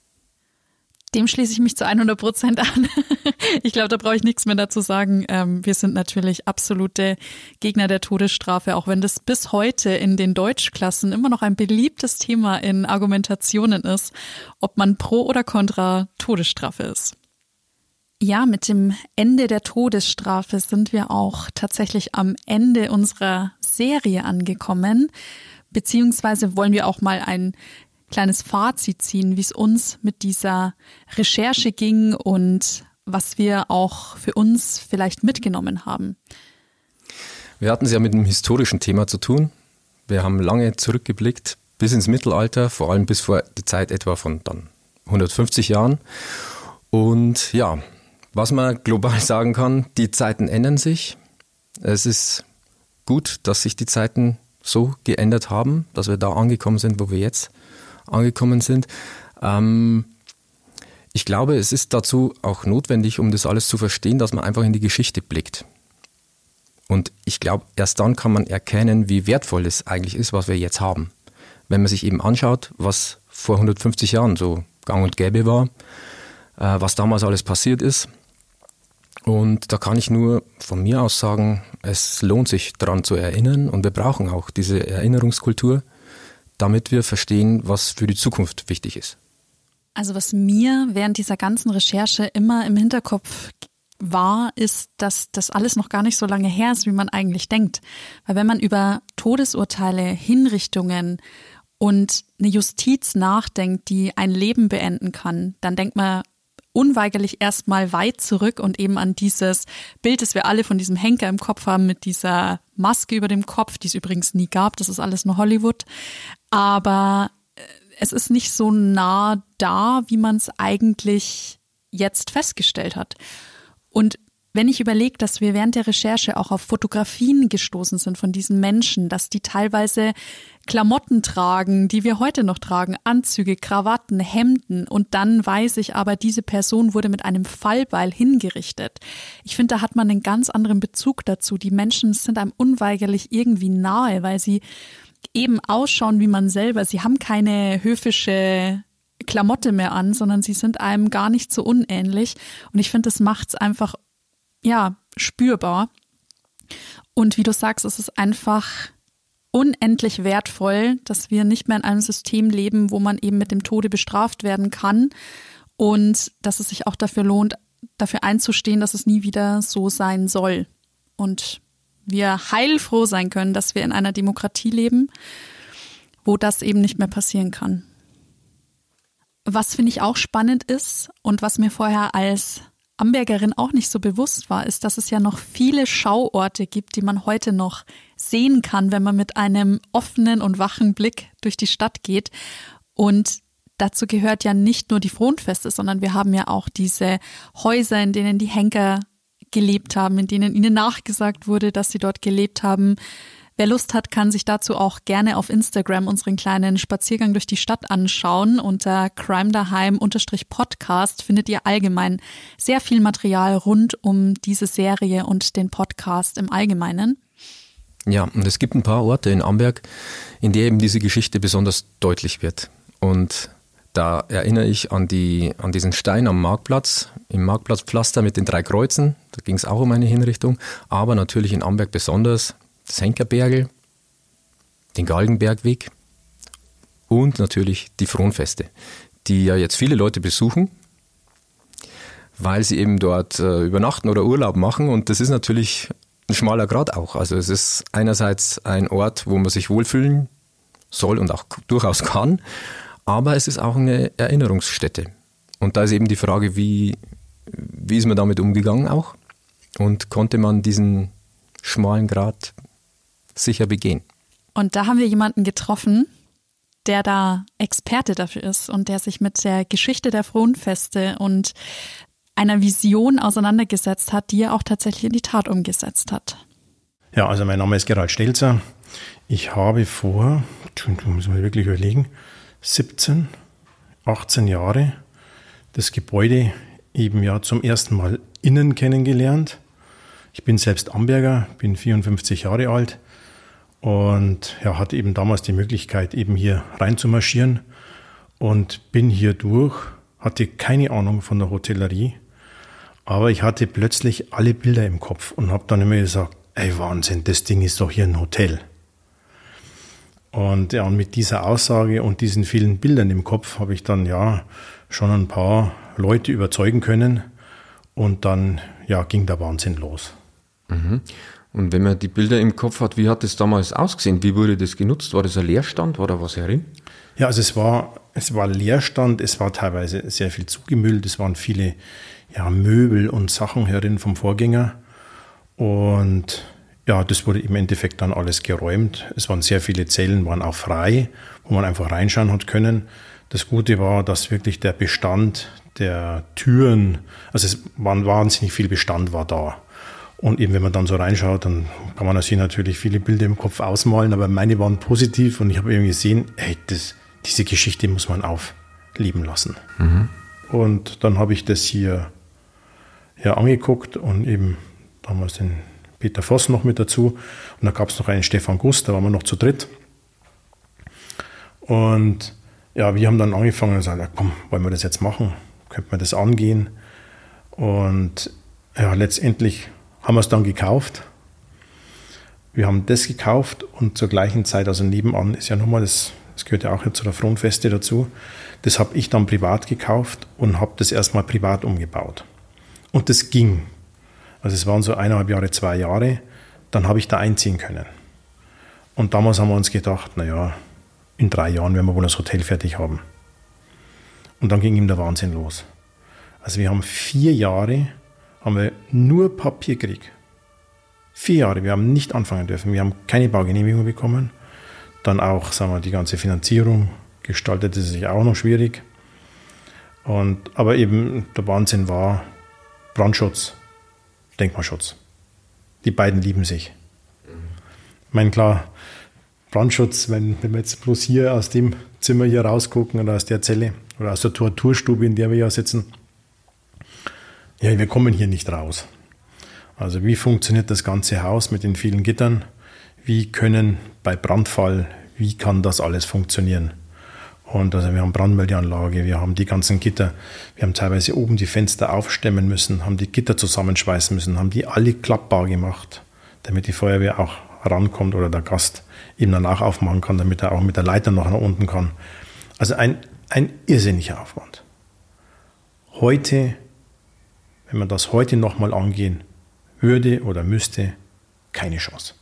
Dem schließe ich mich zu hundert Prozent an. Ich glaube, da brauche ich nichts mehr dazu sagen. Wir sind natürlich absolute Gegner der Todesstrafe, auch wenn das bis heute in den Deutschklassen immer noch ein beliebtes Thema in Argumentationen ist, ob man pro oder contra Todesstrafe ist. Ja, mit dem Ende der Todesstrafe sind wir auch tatsächlich am Ende unserer Serie angekommen, beziehungsweise wollen wir auch mal ein kleines Fazit ziehen, wie es uns mit dieser Recherche ging und was wir auch für uns vielleicht mitgenommen haben. Wir hatten es ja mit einem historischen Thema zu tun. Wir haben lange zurückgeblickt bis ins Mittelalter, vor allem bis vor die Zeit etwa von dann hundertfünfzig Jahren. Und ja, was man global sagen kann, die Zeiten ändern sich. Es ist gut, dass sich die Zeiten so geändert haben, dass wir da angekommen sind, wo wir jetzt angekommen sind. Ähm, ich glaube, es ist dazu auch notwendig, um das alles zu verstehen, dass man einfach in die Geschichte blickt. Und ich glaube, erst dann kann man erkennen, wie wertvoll es eigentlich ist, was wir jetzt haben. Wenn man sich eben anschaut, was vor hundertfünfzig Jahren so gang und gäbe war, äh, was damals alles passiert ist. Und da kann ich nur von mir aus sagen, es lohnt sich daran zu erinnern und wir brauchen auch diese Erinnerungskultur, damit wir verstehen, was für die Zukunft wichtig ist. Also was mir während dieser ganzen Recherche immer im Hinterkopf war, ist, dass das alles noch gar nicht so lange her ist, wie man eigentlich denkt. Weil wenn man über Todesurteile, Hinrichtungen und eine Justiz nachdenkt, die ein Leben beenden kann, dann denkt man unweigerlich erstmal weit zurück und eben an dieses Bild, das wir alle von diesem Henker im Kopf haben mit dieser Maske über dem Kopf, die es übrigens nie gab, das ist alles nur Hollywood. Aber es ist nicht so nah da, wie man es eigentlich jetzt festgestellt hat. Und wenn ich überlege, dass wir während der Recherche auch auf Fotografien gestoßen sind von diesen Menschen, dass die teilweise Klamotten tragen, die wir heute noch tragen, Anzüge, Krawatten, Hemden, und dann weiß ich aber, diese Person wurde mit einem Fallbeil hingerichtet. Ich finde, da hat man einen ganz anderen Bezug dazu. Die Menschen sind einem unweigerlich irgendwie nahe, weil sie eben ausschauen wie man selber. Sie haben keine höfische Klamotte mehr an, sondern sie sind einem gar nicht so unähnlich. Und ich finde, das macht es einfach ja, spürbar. Und wie du sagst, es ist einfach unendlich wertvoll, dass wir nicht mehr in einem System leben, wo man eben mit dem Tode bestraft werden kann, und dass es sich auch dafür lohnt, dafür einzustehen, dass es nie wieder so sein soll. Und wir heilfroh sein können, dass wir in einer Demokratie leben, wo das eben nicht mehr passieren kann. Was finde ich auch spannend ist und was mir vorher als Ambergerin auch nicht so bewusst war, ist, dass es ja noch viele Schauorte gibt, die man heute noch sehen kann, wenn man mit einem offenen und wachen Blick durch die Stadt geht. Und dazu gehört ja nicht nur die Fronfeste, sondern wir haben ja auch diese Häuser, in denen die Henker gelebt haben, in denen ihnen nachgesagt wurde, dass sie dort gelebt haben. Wer Lust hat, kann sich dazu auch gerne auf Instagram unseren kleinen Spaziergang durch die Stadt anschauen. Unter crimedaheim-podcast findet ihr allgemein sehr viel Material rund um diese Serie und den Podcast im Allgemeinen. Ja, und es gibt ein paar Orte in Amberg, in der eben diese Geschichte besonders deutlich wird. Und da erinnere ich an, die, an diesen Stein am Marktplatz, im Marktplatzpflaster mit den drei Kreuzen. Da ging es auch um eine Hinrichtung, aber natürlich in Amberg besonders das Henkerbergl, den Galgenbergweg und natürlich die Fronfeste, die ja jetzt viele Leute besuchen, weil sie eben dort äh, übernachten oder Urlaub machen, und das ist natürlich ein schmaler Grat auch. Also es ist einerseits ein Ort, wo man sich wohlfühlen soll und auch durchaus kann, aber es ist auch eine Erinnerungsstätte. Und da ist eben die Frage, wie, wie ist man damit umgegangen auch, und konnte man diesen schmalen Grat sicher begehen. Und da haben wir jemanden getroffen, der da Experte dafür ist und der sich mit der Geschichte der Fronfeste und einer Vision auseinandergesetzt hat, die er auch tatsächlich in die Tat umgesetzt hat. Ja, also mein Name ist Gerald Stelzer. Ich habe vor, da muss man wirklich überlegen, siebzehn, achtzehn Jahre das Gebäude eben ja zum ersten Mal innen kennengelernt. Ich bin selbst Amberger, bin vierundfünfzig Jahre alt und ja, hatte eben damals die Möglichkeit, eben hier reinzumarschieren, und bin hier durch, hatte keine Ahnung von der Hotellerie, aber ich hatte plötzlich alle Bilder im Kopf und habe dann immer gesagt, ey Wahnsinn, das Ding ist doch hier ein Hotel. Und ja, und mit dieser Aussage und diesen vielen Bildern im Kopf habe ich dann ja schon ein paar Leute überzeugen können, und dann ja, ging der Wahnsinn los. Mhm. Und wenn man die Bilder im Kopf hat, wie hat das damals ausgesehen? Wie wurde das genutzt? War das ein Leerstand? War da was herin? Ja, also es war, es war Leerstand, es war teilweise sehr viel zugemüllt, es waren viele ja, Möbel und Sachen herin vom Vorgänger, und ja, das wurde im Endeffekt dann alles geräumt. Es waren sehr viele Zellen, waren auch frei, wo man einfach reinschauen hat können. Das Gute war, dass wirklich der Bestand der Türen, also es war wahnsinnig viel Bestand war da. Und eben, wenn man dann so reinschaut, dann kann man sich natürlich viele Bilder im Kopf ausmalen, aber meine waren positiv, und ich habe irgendwie gesehen, ey, das, diese Geschichte muss man aufleben lassen. Mhm. Und dann habe ich das hier, hier angeguckt und eben damals den Peter Voss noch mit dazu, und da gab es noch einen Stefan Gust, da waren wir noch zu dritt. Und ja, wir haben dann angefangen und gesagt, ja, komm, wollen wir das jetzt machen? Könnte man das angehen? Und ja, letztendlich haben wir es dann gekauft. Wir haben das gekauft, und zur gleichen Zeit, also nebenan ist ja nochmal, das, das gehört ja auch zu der Fronfeste dazu, das habe ich dann privat gekauft und habe das erstmal privat umgebaut. Und das ging. Also es waren so eineinhalb Jahre, zwei Jahre, dann habe ich da einziehen können. Und damals haben wir uns gedacht, naja, in drei Jahren werden wir wohl das Hotel fertig haben. Und dann ging ihm der Wahnsinn los. Also wir haben vier Jahre, haben wir nur Papierkrieg. Vier Jahre, wir haben nicht anfangen dürfen. Wir haben keine Baugenehmigung bekommen. Dann auch, sagen wir, die ganze Finanzierung gestaltete sich auch noch schwierig. Und, aber eben der Wahnsinn war Brandschutz, Denkmalschutz. Die beiden lieben sich. Ich meine, klar, Brandschutz, wenn, wenn wir jetzt bloß hier aus dem Zimmer hier rausgucken oder aus der Zelle oder aus der Torturstube, in der wir ja sitzen, ja, wir kommen hier nicht raus. Also wie funktioniert das ganze Haus mit den vielen Gittern? Wie können bei Brandfall, wie kann das alles funktionieren? Und also wir haben Brandmeldeanlage, wir haben die ganzen Gitter, wir haben teilweise oben die Fenster aufstemmen müssen, haben die Gitter zusammenschweißen müssen, haben die alle klappbar gemacht, damit die Feuerwehr auch rankommt oder der Gast eben danach aufmachen kann, damit er auch mit der Leiter noch nach unten kann. Also ein, ein irrsinniger Aufwand. Heute, wenn man das heute nochmal angehen würde oder müsste, keine Chance.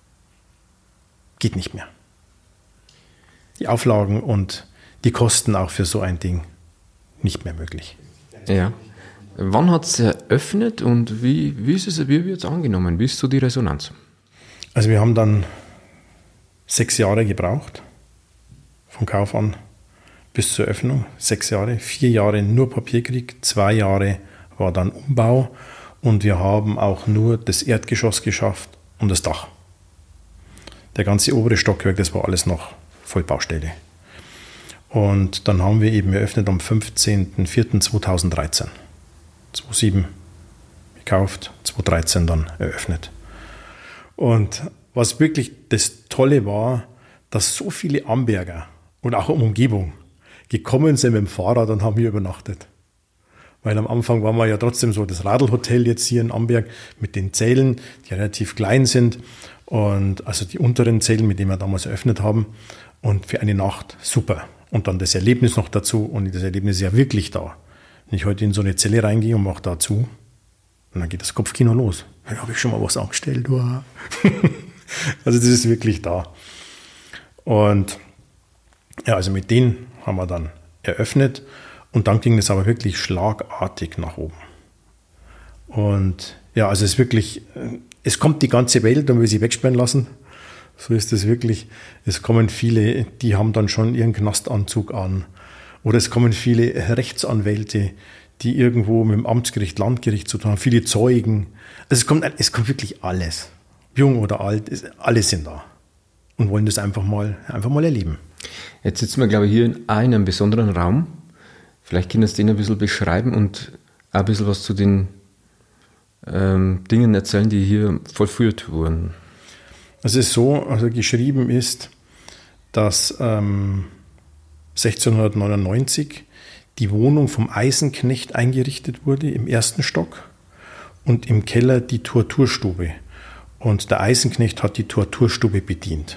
Geht nicht mehr. Die Auflagen und die Kosten auch für so ein Ding nicht mehr möglich. Ja. Wann hat es eröffnet und wie, wie ist es, wie wird es angenommen? Wie ist so die Resonanz? Also wir haben dann sechs Jahre gebraucht, vom Kauf an bis zur Öffnung. Sechs Jahre, vier Jahre nur Papierkrieg, zwei Jahre war dann Umbau und wir haben auch nur das Erdgeschoss geschafft und das Dach. Der ganze obere Stockwerk, das war alles noch Vollbaustelle. Und dann haben wir eben eröffnet am fünfzehnten vierten zweitausenddreizehn. zweitausendsieben gekauft, zweitausenddreizehn dann eröffnet. Und was wirklich das Tolle war, dass so viele Amberger und auch um Umgebung gekommen sind mit dem Fahrrad und haben hier übernachtet. Weil am Anfang waren wir ja trotzdem so das Radlhotel jetzt hier in Amberg mit den Zellen, die relativ klein sind. Und also die unteren Zellen, mit denen wir damals eröffnet haben. Und für eine Nacht super. Und dann das Erlebnis noch dazu. Und das Erlebnis ist ja wirklich da. Wenn ich heute in so eine Zelle reingehe und mache da zu, und dann geht das Kopfkino los. Dann habe ich schon mal was angestellt. Wow. Also das ist wirklich da. Und ja, also mit denen haben wir dann eröffnet. Und dann ging es aber wirklich schlagartig nach oben. Und ja, also es ist wirklich, es kommt die ganze Welt und will sie wegsperren lassen. So ist es wirklich. Es kommen viele, die haben dann schon ihren Knastanzug an. Oder es kommen viele Rechtsanwälte, die irgendwo mit dem Amtsgericht, Landgericht zu tun haben. Viele Zeugen. Also es kommt, es kommt wirklich alles. Jung oder alt, alle sind da. Und wollen das einfach mal, einfach mal erleben. Jetzt sitzen wir, glaube ich, hier in einem besonderen Raum. Vielleicht können Sie den ein bisschen beschreiben und auch ein bisschen was zu den ähm, Dingen erzählen, die hier vollführt wurden. Es ist so, also geschrieben ist, dass ähm, sechzehnhundertneunundneunzig die Wohnung vom Eisenknecht eingerichtet wurde im ersten Stock und im Keller die Torturstube. Und der Eisenknecht hat die Torturstube bedient.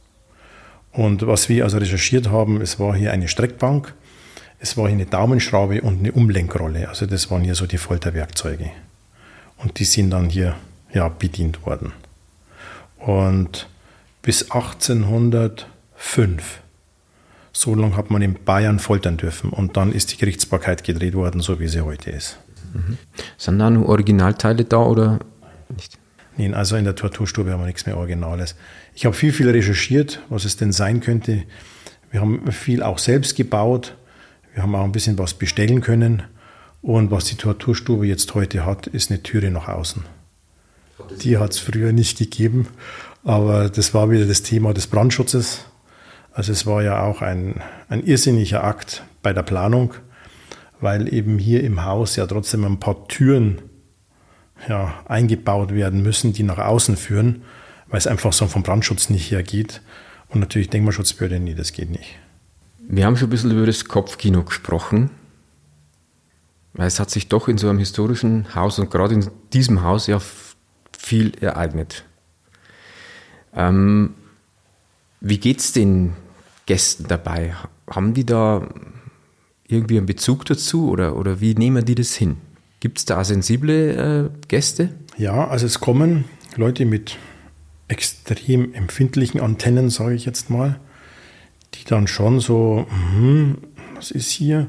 Und was wir also recherchiert haben, es war hier eine Streckbank, es war hier eine Daumenschraube und eine Umlenkrolle. Also das waren hier so die Folterwerkzeuge. Und die sind dann hier ja, bedient worden. Und bis achtzehnhundertfünf, so lange hat man in Bayern foltern dürfen. Und dann ist die Gerichtsbarkeit gedreht worden, so wie sie heute ist. Mhm. Sind da nur Originalteile da oder nicht? Nein, also in der Torturstube haben wir nichts mehr Originales. Ich habe viel, viel recherchiert, was es denn sein könnte. Wir haben viel auch selbst gebaut. Wir haben auch ein bisschen was bestellen können. Und was die Torturstube jetzt heute hat, ist eine Türe nach außen. Die hat es früher nicht gegeben. Aber das war wieder das Thema des Brandschutzes. Also es war ja auch ein, ein irrsinniger Akt bei der Planung, weil eben hier im Haus ja trotzdem ein paar Türen ja, eingebaut werden müssen, die nach außen führen, weil es einfach so vom Brandschutz nicht hergeht. Und natürlich Denkmalschutzbehörde, nee, das geht nicht. Wir haben schon ein bisschen über das Kopfkino gesprochen, weil es hat sich doch in so einem historischen Haus und gerade in diesem Haus ja viel ereignet. Ähm, wie geht es den Gästen dabei? Haben die da irgendwie einen Bezug dazu oder, oder wie nehmen die das hin? Gibt es da sensible äh, Gäste? Ja, also es kommen Leute mit extrem empfindlichen Antennen, sage ich jetzt mal, die dann schon so, hm, was ist hier?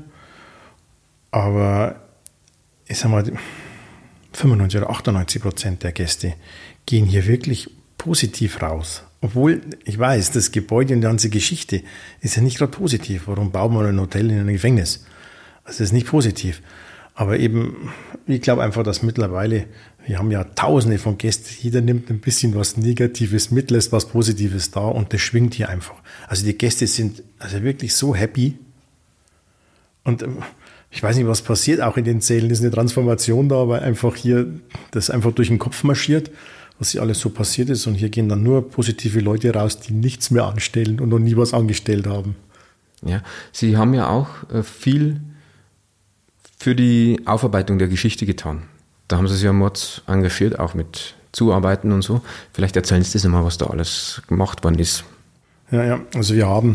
Aber ich sag mal, fünfundneunzig oder achtundneunzig Prozent der Gäste gehen hier wirklich positiv raus. Obwohl, ich weiß, das Gebäude und die ganze Geschichte ist ja nicht gerade positiv. Warum bauen wir ein Hotel in ein Gefängnis? Also das ist nicht positiv. Aber eben, ich glaube einfach, dass mittlerweile, wir haben ja tausende von Gästen, jeder nimmt ein bisschen was Negatives mit, lässt was Positives da und das schwingt hier einfach. Also die Gäste sind also wirklich so happy. Und ich weiß nicht, was passiert, auch in den Zellen ist eine Transformation da, weil einfach hier das einfach durch den Kopf marschiert, was hier alles so passiert ist. Und hier gehen dann nur positive Leute raus, die nichts mehr anstellen und noch nie was angestellt haben. Ja, Sie haben ja auch viel für die Aufarbeitung der Geschichte getan. Da haben Sie sich ja Mords engagiert, auch mit Zuarbeiten und so. Vielleicht erzählen Sie das mal, was da alles gemacht worden ist. Ja, ja, also wir haben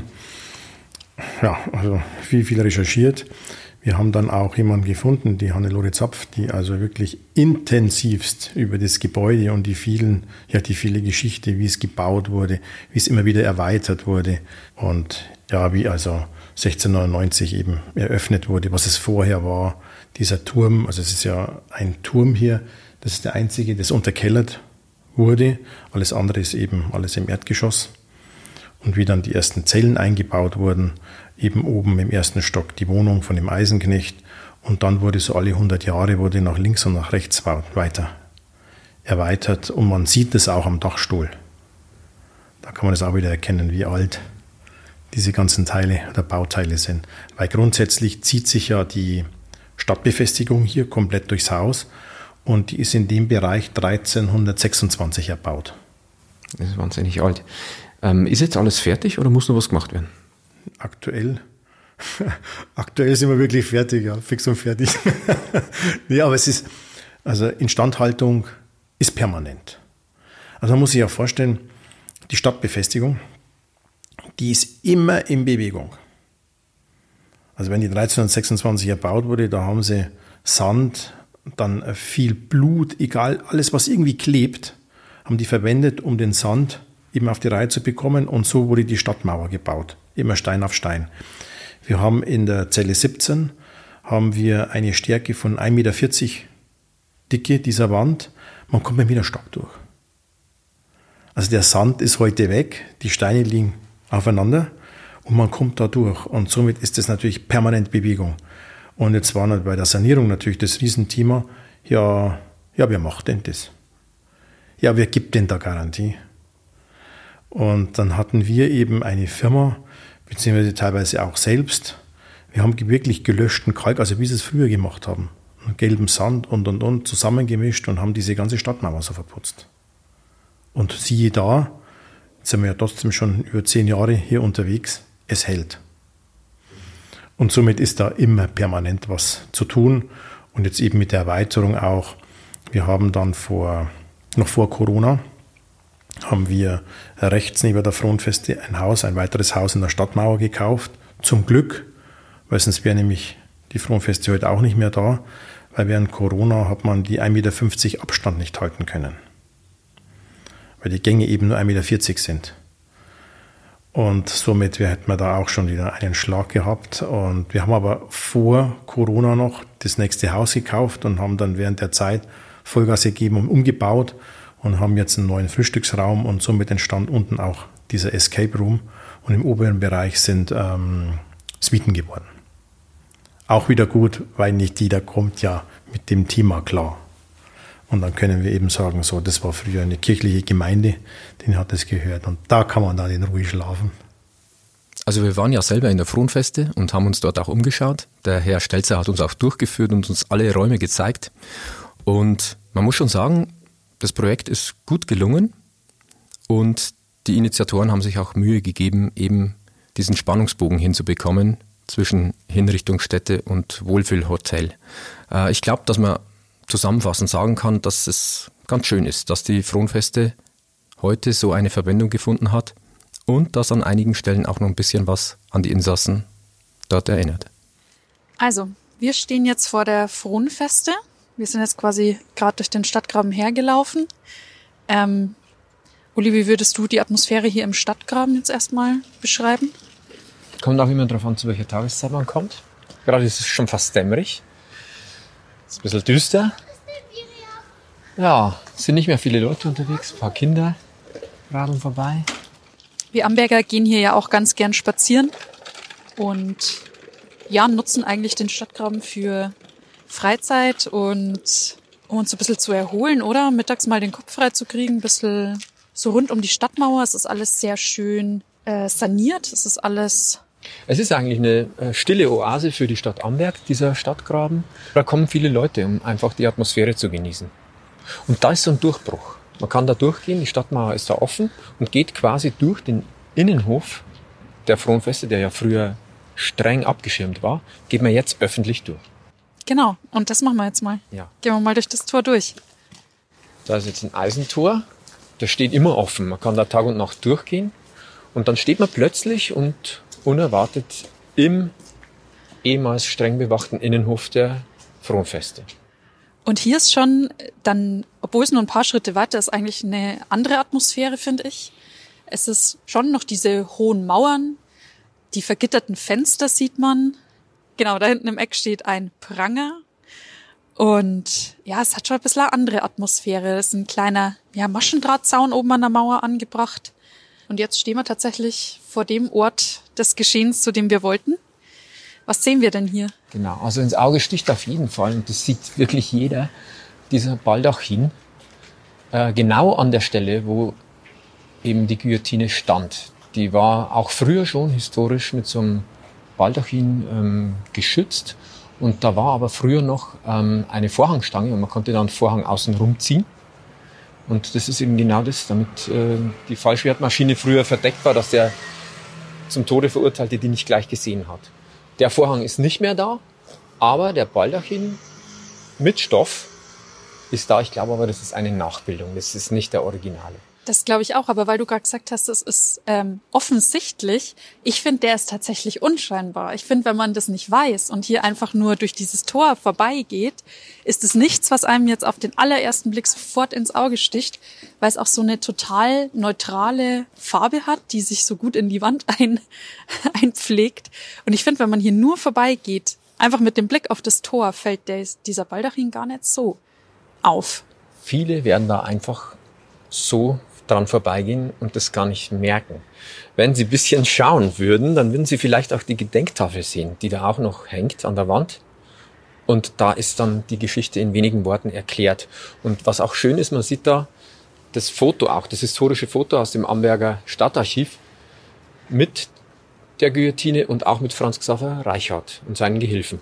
ja, also viel, viel recherchiert. Wir haben dann auch jemanden gefunden, die Hannelore Zapf, die also wirklich intensivst über das Gebäude und die vielen, ja, die viele Geschichte, wie es gebaut wurde, wie es immer wieder erweitert wurde und ja, wie also sechzehnhundertneunundneunzig eben eröffnet wurde, was es vorher war. Dieser Turm, also es ist ja ein Turm hier, das ist der einzige, das unterkellert wurde. Alles andere ist eben alles im Erdgeschoss. Und wie dann die ersten Zellen eingebaut wurden, eben oben im ersten Stock die Wohnung von dem Eisenknecht. Und dann wurde so alle hundert Jahre wurde nach links und nach rechts weiter erweitert. Und man sieht das auch am Dachstuhl. Da kann man das auch wieder erkennen, wie alt diese ganzen Teile oder Bauteile sind. Weil grundsätzlich zieht sich ja die Stadtbefestigung hier komplett durchs Haus und die ist in dem Bereich dreizehnhundertsechsundzwanzig erbaut. Das ist wahnsinnig alt. Ähm, ist jetzt alles fertig oder muss noch was gemacht werden? Aktuell, aktuell sind wir wirklich fertig, ja, fix und fertig. Nee, aber es ist, also Instandhaltung ist permanent. Also man muss sich ja vorstellen, die Stadtbefestigung, die ist immer in Bewegung. Also wenn die dreizehnhundertsechsundzwanzig erbaut wurde, da haben sie Sand, dann viel Blut, egal, alles was irgendwie klebt, haben die verwendet, um den Sand eben auf die Reihe zu bekommen und so wurde die Stadtmauer gebaut, immer Stein auf Stein. Wir haben in der Zelle siebzehn haben wir eine Stärke von ein Meter vierzig Dicke dieser Wand, man kommt mit dem Stock durch. Also der Sand ist heute weg, die Steine liegen aufeinander und man kommt da durch. Und somit ist das natürlich permanent Bewegung. Und jetzt war bei der Sanierung natürlich das Riesenthema, ja, ja, wer macht denn das? Ja, wer gibt denn da Garantie? Und dann hatten wir eben eine Firma, beziehungsweise teilweise auch selbst. Wir haben wirklich gelöschten Kalk, also wie sie es früher gemacht haben, gelben Sand und, und, und, zusammengemischt und haben diese ganze Stadtmauer so verputzt. Und siehe da, jetzt sind wir ja trotzdem schon über zehn Jahre hier unterwegs, es hält. Und somit ist da immer permanent was zu tun. Und jetzt eben mit der Erweiterung auch, wir haben dann vor, noch vor Corona, haben wir rechts neben der Fronfeste ein Haus, ein weiteres Haus in der Stadtmauer gekauft. Zum Glück, weil sonst wäre nämlich die Fronfeste heute auch nicht mehr da, weil während Corona hat man die ein Meter fünfzig Abstand nicht halten können. Weil die Gänge eben nur ein Meter vierzig sind. Und somit hätten wir da auch schon wieder einen Schlag gehabt. Und wir haben aber vor Corona noch das nächste Haus gekauft und haben dann während der Zeit Vollgas gegeben und umgebaut und haben jetzt einen neuen Frühstücksraum und somit entstand unten auch dieser Escape Room. Und im oberen Bereich sind ähm, Suiten geworden. Auch wieder gut, weil nicht jeder kommt ja mit dem Thema klar. Und dann können wir eben sagen, so, das war früher eine kirchliche Gemeinde, denen hat das gehört. Und da kann man dann in Ruhe schlafen. Also wir waren ja selber in der Fronfeste und haben uns dort auch umgeschaut. Der Herr Stelzer hat uns auch durchgeführt und uns alle Räume gezeigt. Und man muss schon sagen, das Projekt ist gut gelungen. Und die Initiatoren haben sich auch Mühe gegeben, eben diesen Spannungsbogen hinzubekommen zwischen Hinrichtungsstätte und Wohlfühlhotel. Äh, ich glaube, dass man zusammenfassend sagen kann, dass es ganz schön ist, dass die Fronfeste heute so eine Verwendung gefunden hat und dass an einigen Stellen auch noch ein bisschen was an die Insassen dort erinnert. Also, wir stehen jetzt vor der Fronfeste. Wir sind jetzt quasi gerade durch den Stadtgraben hergelaufen. Ähm, Uli, wie würdest du die Atmosphäre hier im Stadtgraben jetzt erstmal beschreiben? Kommt auch immer darauf an, zu welcher Tageszeit man kommt. Gerade ist es schon fast dämmerig. Ist ein bisschen düster. Ja, es sind nicht mehr viele Leute unterwegs, ein paar Kinder radeln vorbei. Wir Amberger gehen hier ja auch ganz gern spazieren und ja, nutzen eigentlich den Stadtgraben für Freizeit und um uns ein bisschen zu erholen, oder? Mittags mal den Kopf frei zu kriegen, ein bisschen so rund um die Stadtmauer. Es ist alles sehr schön äh, saniert. Es ist alles... Es ist eigentlich eine äh, stille Oase für die Stadt Amberg, dieser Stadtgraben. Da kommen viele Leute, um einfach die Atmosphäre zu genießen. Und da ist so ein Durchbruch. Man kann da durchgehen, die Stadtmauer ist da offen und geht quasi durch den Innenhof der Fronfeste, der ja früher streng abgeschirmt war, geht man jetzt öffentlich durch. Genau, und das machen wir jetzt mal. Ja. Gehen wir mal durch das Tor durch. Da ist jetzt ein Eisentor, das steht immer offen. Man kann da Tag und Nacht durchgehen und dann steht man plötzlich und unerwartet im ehemals streng bewachten Innenhof der Fronfeste. Und hier ist schon dann, obwohl es nur ein paar Schritte weiter ist, eigentlich eine andere Atmosphäre, finde ich. Es ist schon noch diese hohen Mauern, die vergitterten Fenster sieht man. Genau, da hinten im Eck steht ein Pranger. Und ja, es hat schon ein bisschen eine andere Atmosphäre. Es ist ein kleiner ja, Maschendrahtzaun oben an der Mauer angebracht. Und jetzt stehen wir tatsächlich vor dem Ort des Geschehens, zu dem wir wollten. Was sehen wir denn hier? Genau, also ins Auge sticht auf jeden Fall, und das sieht wirklich jeder, dieser Baldachin, äh, genau an der Stelle, wo eben die Guillotine stand. Die war auch früher schon historisch mit so einem Baldachin ähm, geschützt, und da war aber früher noch ähm, eine Vorhangstange und man konnte dann einen Vorhang außen rumziehen. Und das ist eben genau das, damit äh, die Fallschwertmaschine früher verdeckt war, dass der zum Tode Verurteilte die nicht gleich gesehen hat. Der Vorhang ist nicht mehr da, aber der Baldachin mit Stoff ist da. Ich glaube aber, das ist eine Nachbildung, das ist nicht der Originale. Das glaube ich auch, aber weil du gerade gesagt hast, das ist ähm, offensichtlich, ich finde, der ist tatsächlich unscheinbar. Ich finde, wenn man das nicht weiß und hier einfach nur durch dieses Tor vorbeigeht, ist es nichts, was einem jetzt auf den allerersten Blick sofort ins Auge sticht, weil es auch so eine total neutrale Farbe hat, die sich so gut in die Wand ein, einpflegt. Und ich finde, wenn man hier nur vorbeigeht, einfach mit dem Blick auf das Tor, fällt der, dieser Baldachin gar nicht so auf. Viele werden da einfach so dran vorbeigehen und das gar nicht merken. Wenn sie ein bisschen schauen würden, dann würden sie vielleicht auch die Gedenktafel sehen, die da auch noch hängt an der Wand. Und da ist dann die Geschichte in wenigen Worten erklärt. Und was auch schön ist, man sieht da das Foto auch, das historische Foto aus dem Amberger Stadtarchiv mit der Guillotine und auch mit Franz Xaver Reichard und seinen Gehilfen.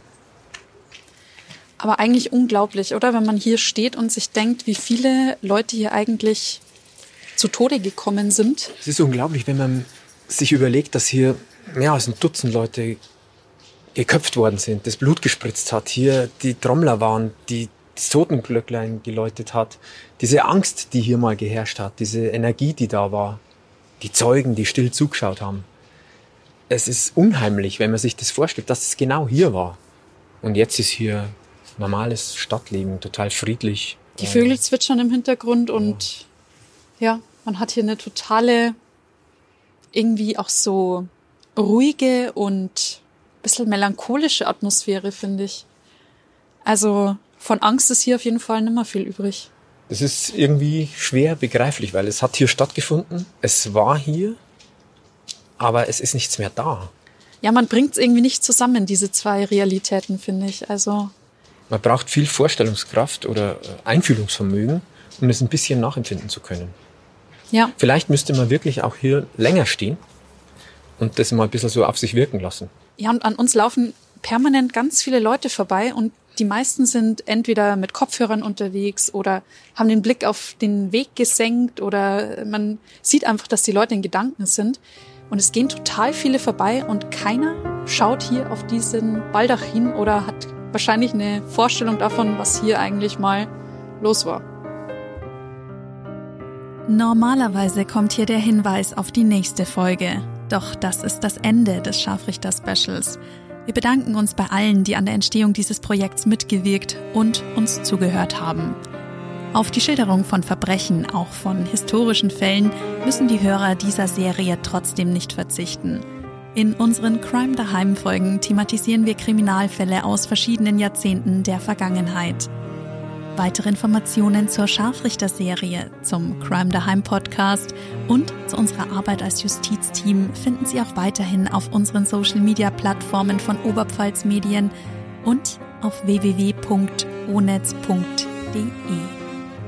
Aber eigentlich unglaublich, oder? Wenn man hier steht und sich denkt, wie viele Leute hier eigentlich zu Tode gekommen sind. Es ist unglaublich, wenn man sich überlegt, dass hier mehr als ein Dutzend Leute geköpft worden sind, das Blut gespritzt hat, hier die Trommler waren, die das Totenglöcklein geläutet hat, diese Angst, die hier mal geherrscht hat, diese Energie, die da war, die Zeugen, die still zugeschaut haben. Es ist unheimlich, wenn man sich das vorstellt, dass es genau hier war. Und jetzt ist hier normales Stadtleben, total friedlich. Die Vögel zwitschern im Hintergrund und ja, man hat hier eine totale, irgendwie auch so ruhige und ein bisschen melancholische Atmosphäre, finde ich. Also von Angst ist hier auf jeden Fall nicht mehr viel übrig. Das ist irgendwie schwer begreiflich, weil es hat hier stattgefunden, es war hier, aber es ist nichts mehr da. Ja, man bringt es irgendwie nicht zusammen, diese zwei Realitäten, finde ich. Also man braucht viel Vorstellungskraft oder Einfühlungsvermögen, um es ein bisschen nachempfinden zu können. Ja. Vielleicht müsste man wirklich auch hier länger stehen und das mal ein bisschen so auf sich wirken lassen. Ja, und an uns laufen permanent ganz viele Leute vorbei und die meisten sind entweder mit Kopfhörern unterwegs oder haben den Blick auf den Weg gesenkt oder man sieht einfach, dass die Leute in Gedanken sind. Und es gehen total viele vorbei und keiner schaut hier auf diesen Baldachin oder hat wahrscheinlich eine Vorstellung davon, was hier eigentlich mal los war. Normalerweise kommt hier der Hinweis auf die nächste Folge. Doch das ist das Ende des Scharfrichter-Specials. Wir bedanken uns bei allen, die an der Entstehung dieses Projekts mitgewirkt und uns zugehört haben. Auf die Schilderung von Verbrechen, auch von historischen Fällen, müssen die Hörer dieser Serie trotzdem nicht verzichten. In unseren Crime Daheim-Folgen thematisieren wir Kriminalfälle aus verschiedenen Jahrzehnten der Vergangenheit. Weitere Informationen zur Scharfrichter-Serie, zum Crime Daheim Podcast und zu unserer Arbeit als Justizteam finden Sie auch weiterhin auf unseren Social-Media-Plattformen von Oberpfalz Medien und auf w w w punkt o netz punkt d e.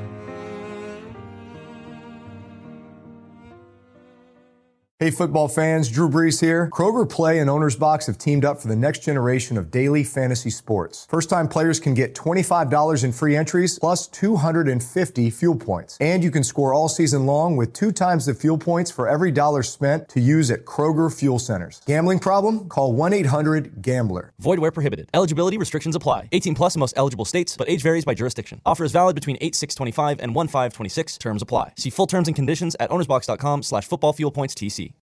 Hey football fans, Drew Brees here. Kroger Play and Owner's Box have teamed up for the next generation of daily fantasy sports. First-time players can get twenty-five dollars in free entries plus two hundred fifty fuel points. And you can score all season long with two times the fuel points for every dollar spent to use at Kroger Fuel Centers. Gambling problem? Call one eight hundred gambler. Void where prohibited. Eligibility restrictions apply. eighteen plus in most eligible states, but age varies by jurisdiction. Offer is valid between eight six twenty-five and one five twenty-six. Terms apply. See full terms and conditions at ownersbox dot com slash football fuel points T C.